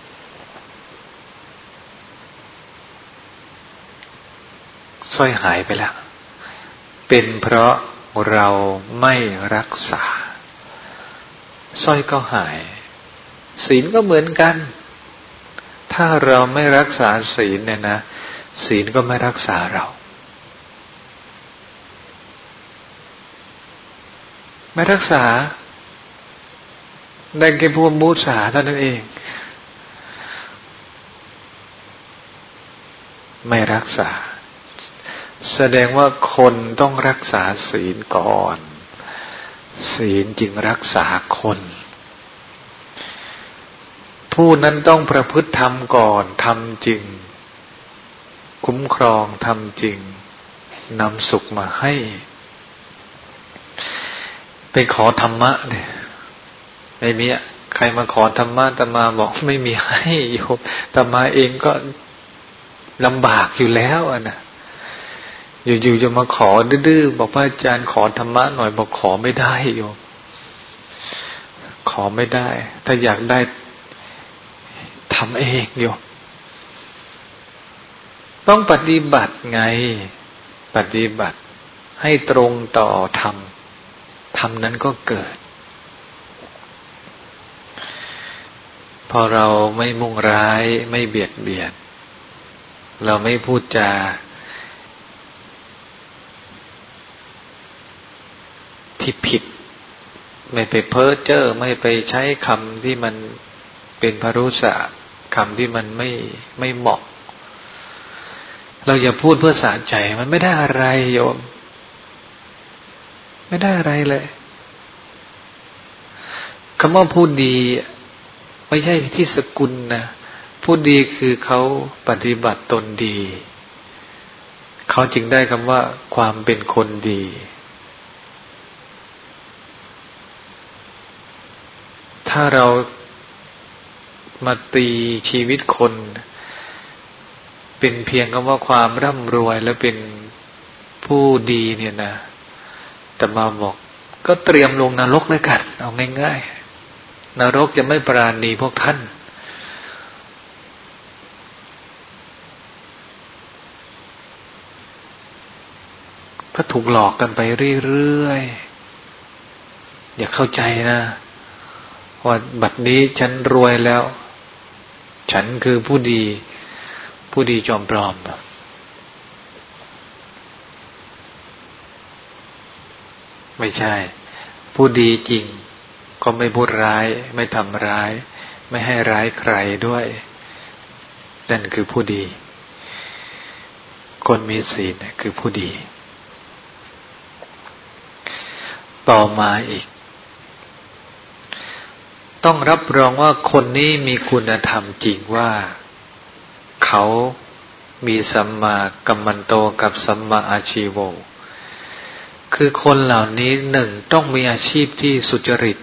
สร้อยหายไปแล้วเป็นเพราะเราไม่รักษาสร้อยก็หายศีลก็เหมือนกันถ้าเราไม่รักษาศีลเนี่ยนะศีลก็ไม่รักษาเราไม่รักษาได้แค่พวกมุสาเท่านั้นเองไม่รักษาแสดงว่าคนต้องรักษาศีลก่อนศีลจึงรักษาคนผู้นั้นต้องประพฤติธรรมก่อนทำจริงคุ้มครองทำจริงนำสุขมาให้ไปขอธรรมะเนี่ยไม่มีใครมาขอธรรมะอาตมาบอกไม่มีให้โยมอาตมาเองก็ลำบากอยู่แล้วอ่ะนะอยู่ๆจะมาขอดื้อๆบอกพระอาจารย์ขอธรรมะหน่อยบอกขอไม่ได้โยมขอไม่ได้ถ้าอยากได้ทำเองโยมต้องปฏิบัติไงปฏิบัติให้ตรงต่อธรรมธรรมนั้นก็เกิดพอเราไม่มุ่งร้ายไม่เบียดเบียนเราไม่พูดจาที่ผิดไม่ไปเพ้อเจ้อไม่ไปใช้คำที่มันเป็นพรุษะคำที่มันไม่ไม่เหมาะเราอย่าพูดเพื่อสะใจมันไม่ได้อะไรโยมไม่ได้อะไรเลยคำว่าพูดดีไม่ใช่ที่สกุลนะพูดดีคือเขาปฏิบัติตนดีเขาจึงได้คำว่าความเป็นคนดีถ้าเรามาตีชีวิตคนเป็นเพียงคำว่าความร่ำรวยและเป็นผู้ดีเนี่ยนะแต่มาบอกก็เตรียมลงนรกเลยกันเอาง่ายๆนรกจะไม่ปราณีพวกท่านก็ถูกหลอกกันไปเรื่อยๆอย่าเข้าใจนะว่าบัดนี้ฉันรวยแล้วฉันคือผู้ดีผู้ดีจอมปลอมไม่ใช่ผู้ดีจริงก็ไม่พูดร้ายไม่ทำร้ายไม่ให้ร้ายใครด้วยนั่นคือผู้ดีคนมีศีลคือผู้ดีต่อมาอีกต้องรับรองว่าคนนี้มีคุณธรรมจริงว่าเขามีสัมมากัมมันโตกับสัมมาอาชีโวคือคนเหล่านี้หนึ่งต้องมีอาชีพที่สุจริต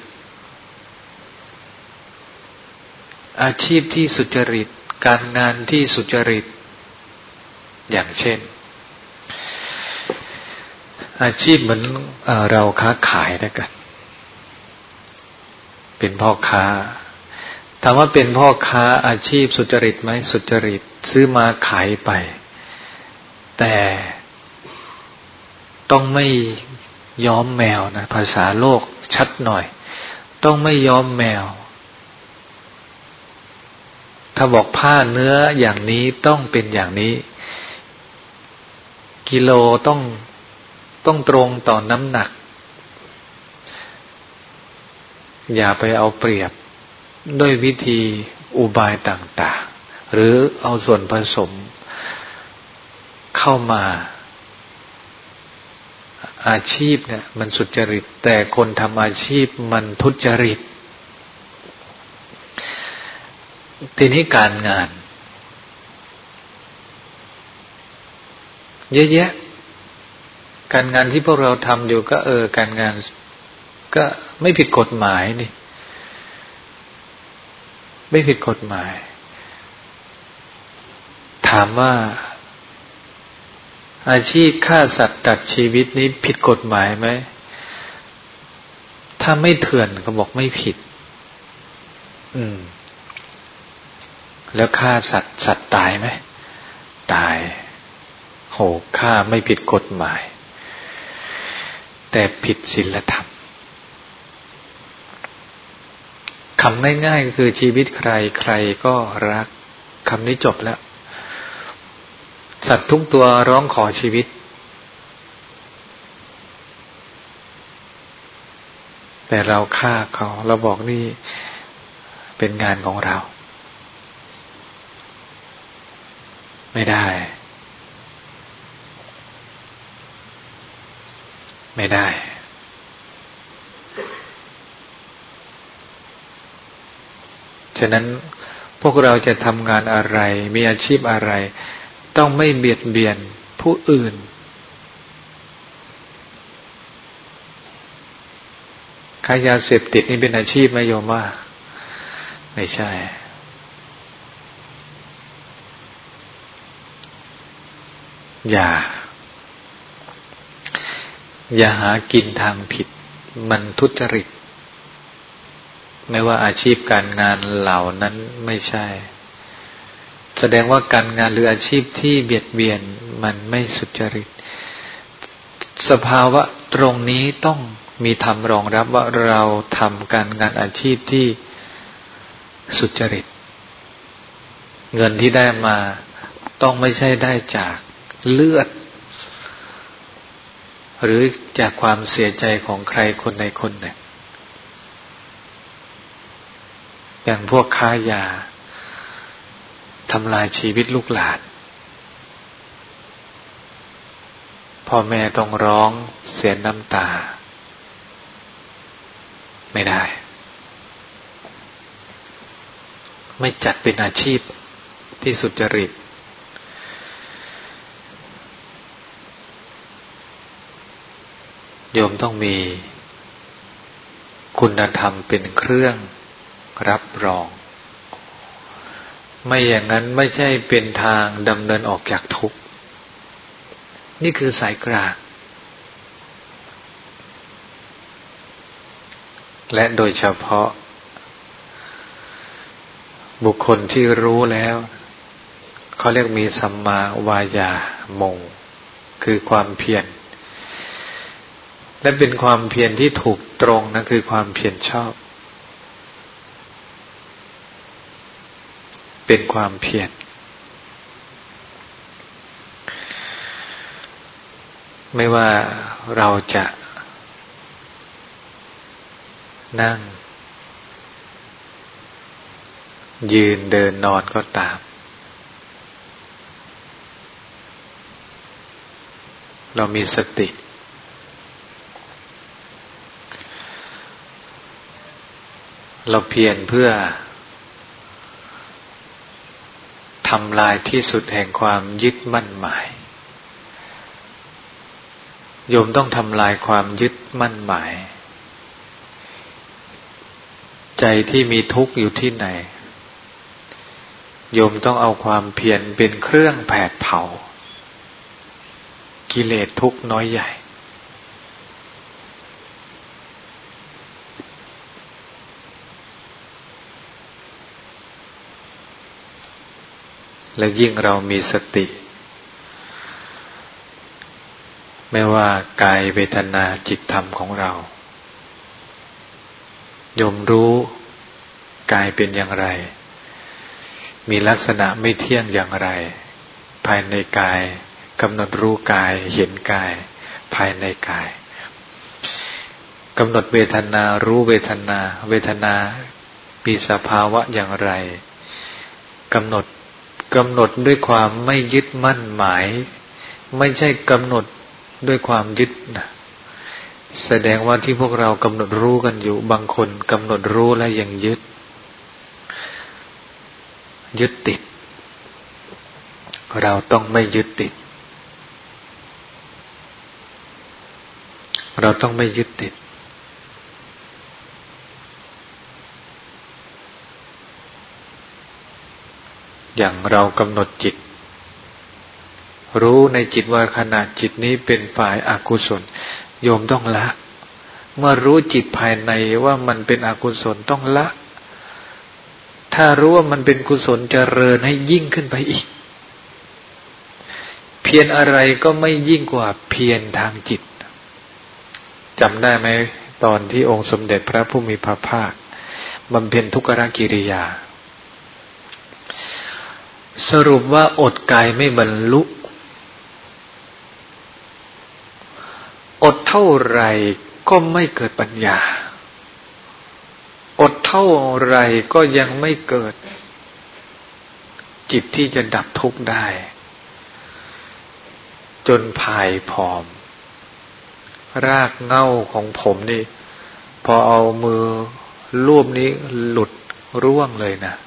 อาชีพที่สุจริตการงานที่สุจริตอย่างเช่นอาชีพเหมือนเราค้าขายด้วยกันเป็นพ่อค้าถามว่าเป็นพ่อค้าอาชีพสุจริตไหมสุจริตซื้อมาขายไปแต่ต้องไม่ย้อมแมวนะภาษาโลกชัดหน่อยต้องไม่ย้อมแมวถ้าบอกผ้าเนื้ออย่างนี้ต้องเป็นอย่างนี้กิโลต้องต้องตรงต่อน้ำหนักอย่าไปเอาเปรียบด้วยวิธีอุบายต่างๆหรือเอาส่วนผสมเข้ามาอาชีพเนี่ยมันสุจริตแต่คนทำอาชีพมันทุจริตทีนี้การงานเยอะแยะการงานที่พวกเราทำอยู่ก็เออการงานก็ไม่ผิดกฎหมายนี่ไม่ผิดกฎหมายถามว่าอาชีพฆ่าสัตว์ตัดชีวิตนี้ผิดกฎหมายไหมถ้าไม่เถื่อนก็บอกไม่ผิดอืมแล้วฆ่าสัตว์สัตว์ตายไหมตายโหฆ่าไม่ผิดกฎหมายแต่ผิดศีลธรรมคำง่ายๆคือชีวิตใครใครก็รักคำนี้จบแล้วสัตว์ทุกตัวร้องขอชีวิตแต่เราฆ่าเขาเราบอกนี่เป็นงานของเราไม่ได้ไม่ได้ฉะนั้นพวกเราจะทำงานอะไรมีอาชีพอะไรต้องไม่เบียดเบียนผู้อื่นค้ายาเสพติดนี่เป็นอาชีพไหมโยมว่าไม่ใช่อย่าอย่าหากินทางผิดมันทุจริตไม่ว่าอาชีพการงานเหล่านั้นไม่ใช่แสดงว่าการงานหรืออาชีพที่เบียดเบียนมันไม่สุจริตสภาวะตรงนี้ต้องมีธรรมรองรับว่าเราทำการงานอาชีพที่สุจริตเงินที่ได้มาต้องไม่ใช่ได้จากเลือดหรือจากความเสียใจของใครคนใดคนหนึ่งอย่างพวกค้ายาทำลายชีวิตลูกหลานพ่อแม่ต้องร้องเสียน้ำตาไม่ได้ไม่จัดเป็นอาชีพที่สุจริตโยมต้องมีคุณธรรมเป็นเครื่องรับรองไม่อย่างนั้นไม่ใช่เป็นทางดำเนินออกจากทุกข์นี่คือสายกลางและโดยเฉพาะบุคคลที่รู้แล้วเขาเรียกมีสัมมาวายาโมคือความเพียรและเป็นความเพียรที่ถูกตรงนะคือความเพียรชอบเป็นความเพียรไม่ว่าเราจะนั่งยืนเดินนอนก็ตามเรามีสติเราเพียรเพื่อทำลายที่สุดแห่งความยึดมั่นหมายโยมต้องทำลายความยึดมั่นหมายใจที่มีทุกข์อยู่ที่ไหนโยมต้องเอาความเพียรเป็นเครื่องแผดเผากิเลสทุกข์น้อยใหญ่และยิ่งเรามีสติไม่ว่ากายเวทนาจิตธรรมของเราโยมรู้กายเป็นอย่างไรมีลักษณะไม่เที่ยงอย่างไรภายในกายกำหนดรู้กายเห็นกายภายในกายกำหนดเวทนารู้เวทนาเวทนามีสภาวะอย่างไรกำหนดกำหนดด้วยความไม่ยึดมั่นหมายไม่ใช่กำหนดด้วยความยึดนะแสดงว่าที่พวกเรากำหนดรู้กันอยู่บางคนกำหนดรู้แล้วยังยึดยึดติดเราต้องไม่ยึดติดเราต้องไม่ยึดติดอย่างเรากำหนดจิตรู้ในจิตว่าขณะจิตนี้เป็นฝ่ายอกุศลโยมต้องละเมื่อรู้จิตภายในว่ามันเป็นอกุศลต้องละถ้ารู้ว่ามันเป็นกุศลเจริญให้ยิ่งขึ้นไปอีกเพียรอะไรก็ไม่ยิ่งกว่าเพียรทางจิตจำได้ไหมตอนที่องค์สมเด็จพระผู้มีพระภาคบำเพ็ญทุกขกิริยาสรุปว่าอดกายไม่บรรลุอดเท่าไรก็ไม่เกิดปัญญาอดเท่าไรก็ยังไม่เกิดจิตที่จะดับทุกข์ได้จนพ่ายผอมรากเหง้าของผมนี่พอเอามือลูบนี้หลุดร่วงเลยนะ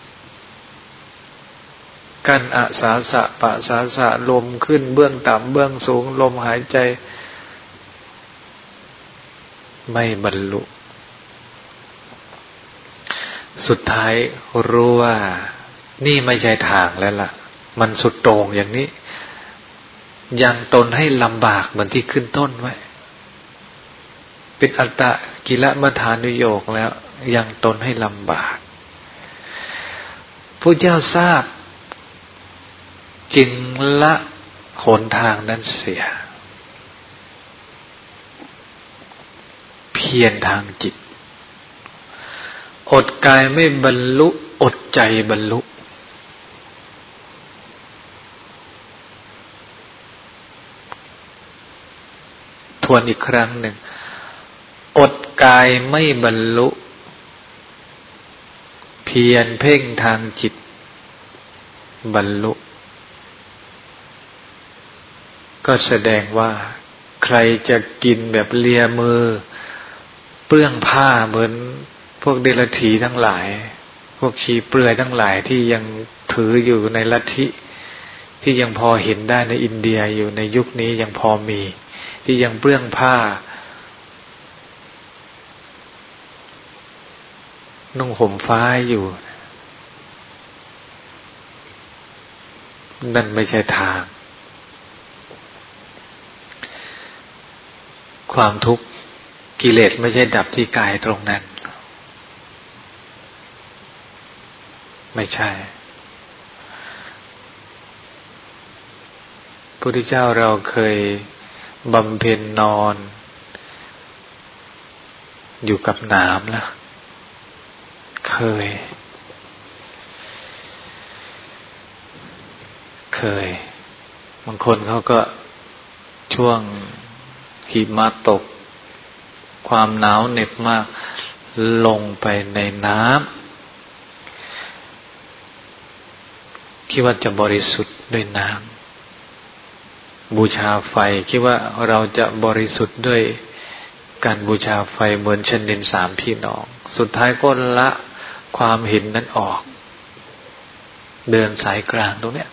กันอาสาสะปะสาสะลมขึ้นเบื้องต่ำเบื้องสูงลมหายใจไม่บรรลุสุดท้ายรู้ว่านี่ไม่ใช่ทางแล้วล่ะมันสุดโต่งอย่างนี้ยังตนให้ลำบากเหมือนที่ขึ้นต้นไว้เป็นอัตตกิลมัฏฐานุโยคแล้วยังตนให้ลำบากพระเจ้าทราบจึงละหนทางนั้นเสียเพียรทางจิตอดกายไม่บรรลุอดใจบรรลุทวนอีกครั้งหนึ่งอดกายไม่บรรลุเพียรเพ่งทางจิตบรรลุก็แสดงว่าใครจะกินแบบเลียมือเปลื้องผ้าเหมือนพวกเดรัจฉีทั้งหลายพวกชีเปลือยทั้งหลายที่ยังถืออยู่ในลัทธิที่ยังพอเห็นได้ในอินเดียอยู่ในยุคนี้ยังพอมีที่ยังเปลื้องผ้านุ่งห่มฟ้าอยู่นั่นไม่ใช่ทางความทุกข์กิเลสไม่ใช่ดับที่กายตรงนั้นไม่ใช่พระพุทธเจ้าเราเคยบำเพ็ญนอนอยู่กับหนามล่ะเคยเคยบางคนเขาก็ช่วงหิมะตกความหนาวเหน็บมากลงไปในน้ำคิดว่าจะบริสุทธิ์ด้วยน้ำบูชาไฟคิดว่าเราจะบริสุทธิ์ด้วยการบูชาไฟเหมือนชนินสามพี่น้องสุดท้ายก็ละความเห็นนั้นออกเดินสายกลางตรงเนี้ย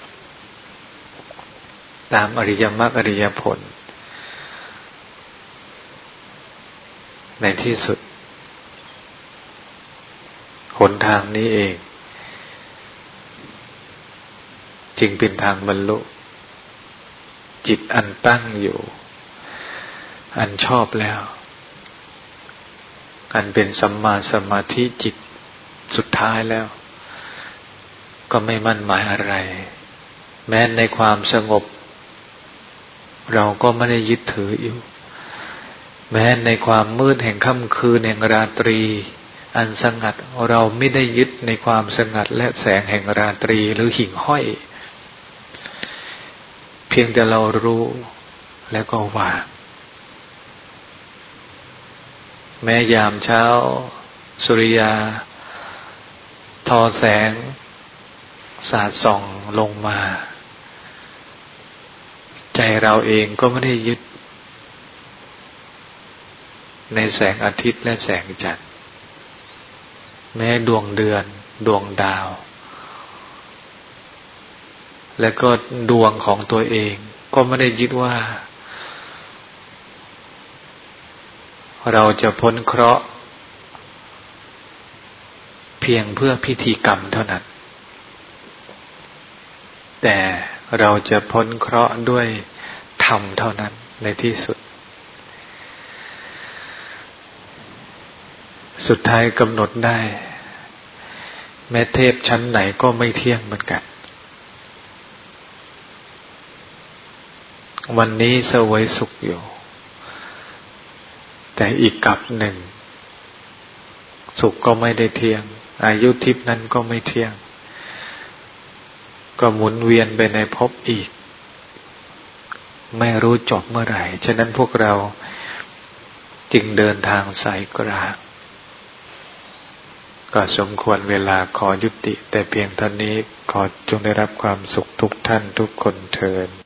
ตามอริยมรรคอริยผลในที่สุดหนทางนี้เองจึงเป็นทางบรรลุจิตอันตั้งอยู่อันชอบแล้วอันเป็นสัมมาสมาธิจิตสุดท้ายแล้วก็ไม่มั่นหมายอะไรแม้ในความสงบเราก็ไม่ได้ยึดถืออยู่แม้ในความมืดแห่งค่ำคืนแห่งราตรีอันสงัดเราไม่ได้ยึดในความสงัดและแสงแห่งราตรีหรือหิ่งห้อยเพียงแต่เรารู้แล้วก็วางแม้ยามเช้าสุริยาทอแสงสาดส่องลงมาใจเราเองก็ไม่ได้ยึดในแสงอาทิตย์และแสงจันทร์แม้ดวงเดือนดวงดาวและก็ดวงของตัวเองก็ไม่ได้ยึดว่าเราจะพ้นเคราะห์เพียงเพื่อพิธีกรรมเท่านั้นแต่เราจะพ้นเคราะห์ด้วยธรรมเท่านั้นในที่สุดสุดท้ายกำหนดได้แม้เทพชั้นไหนก็ไม่เที่ยงเหมือนกันวันนี้เสวยสุขอยู่แต่อีกกับหนึ่งสุขก็ไม่ได้เที่ยงอายุทิพย์นั้นก็ไม่เที่ยงก็หมุนเวียนไปในภพอีกไม่รู้จบเมื่อไหร่ฉะนั้นพวกเราจึงเดินทางสายกลางก็สมควรเวลาขอยุติแต่เพียงเท่านี้ขอจงได้รับความสุขทุกท่านทุกคนเทอญ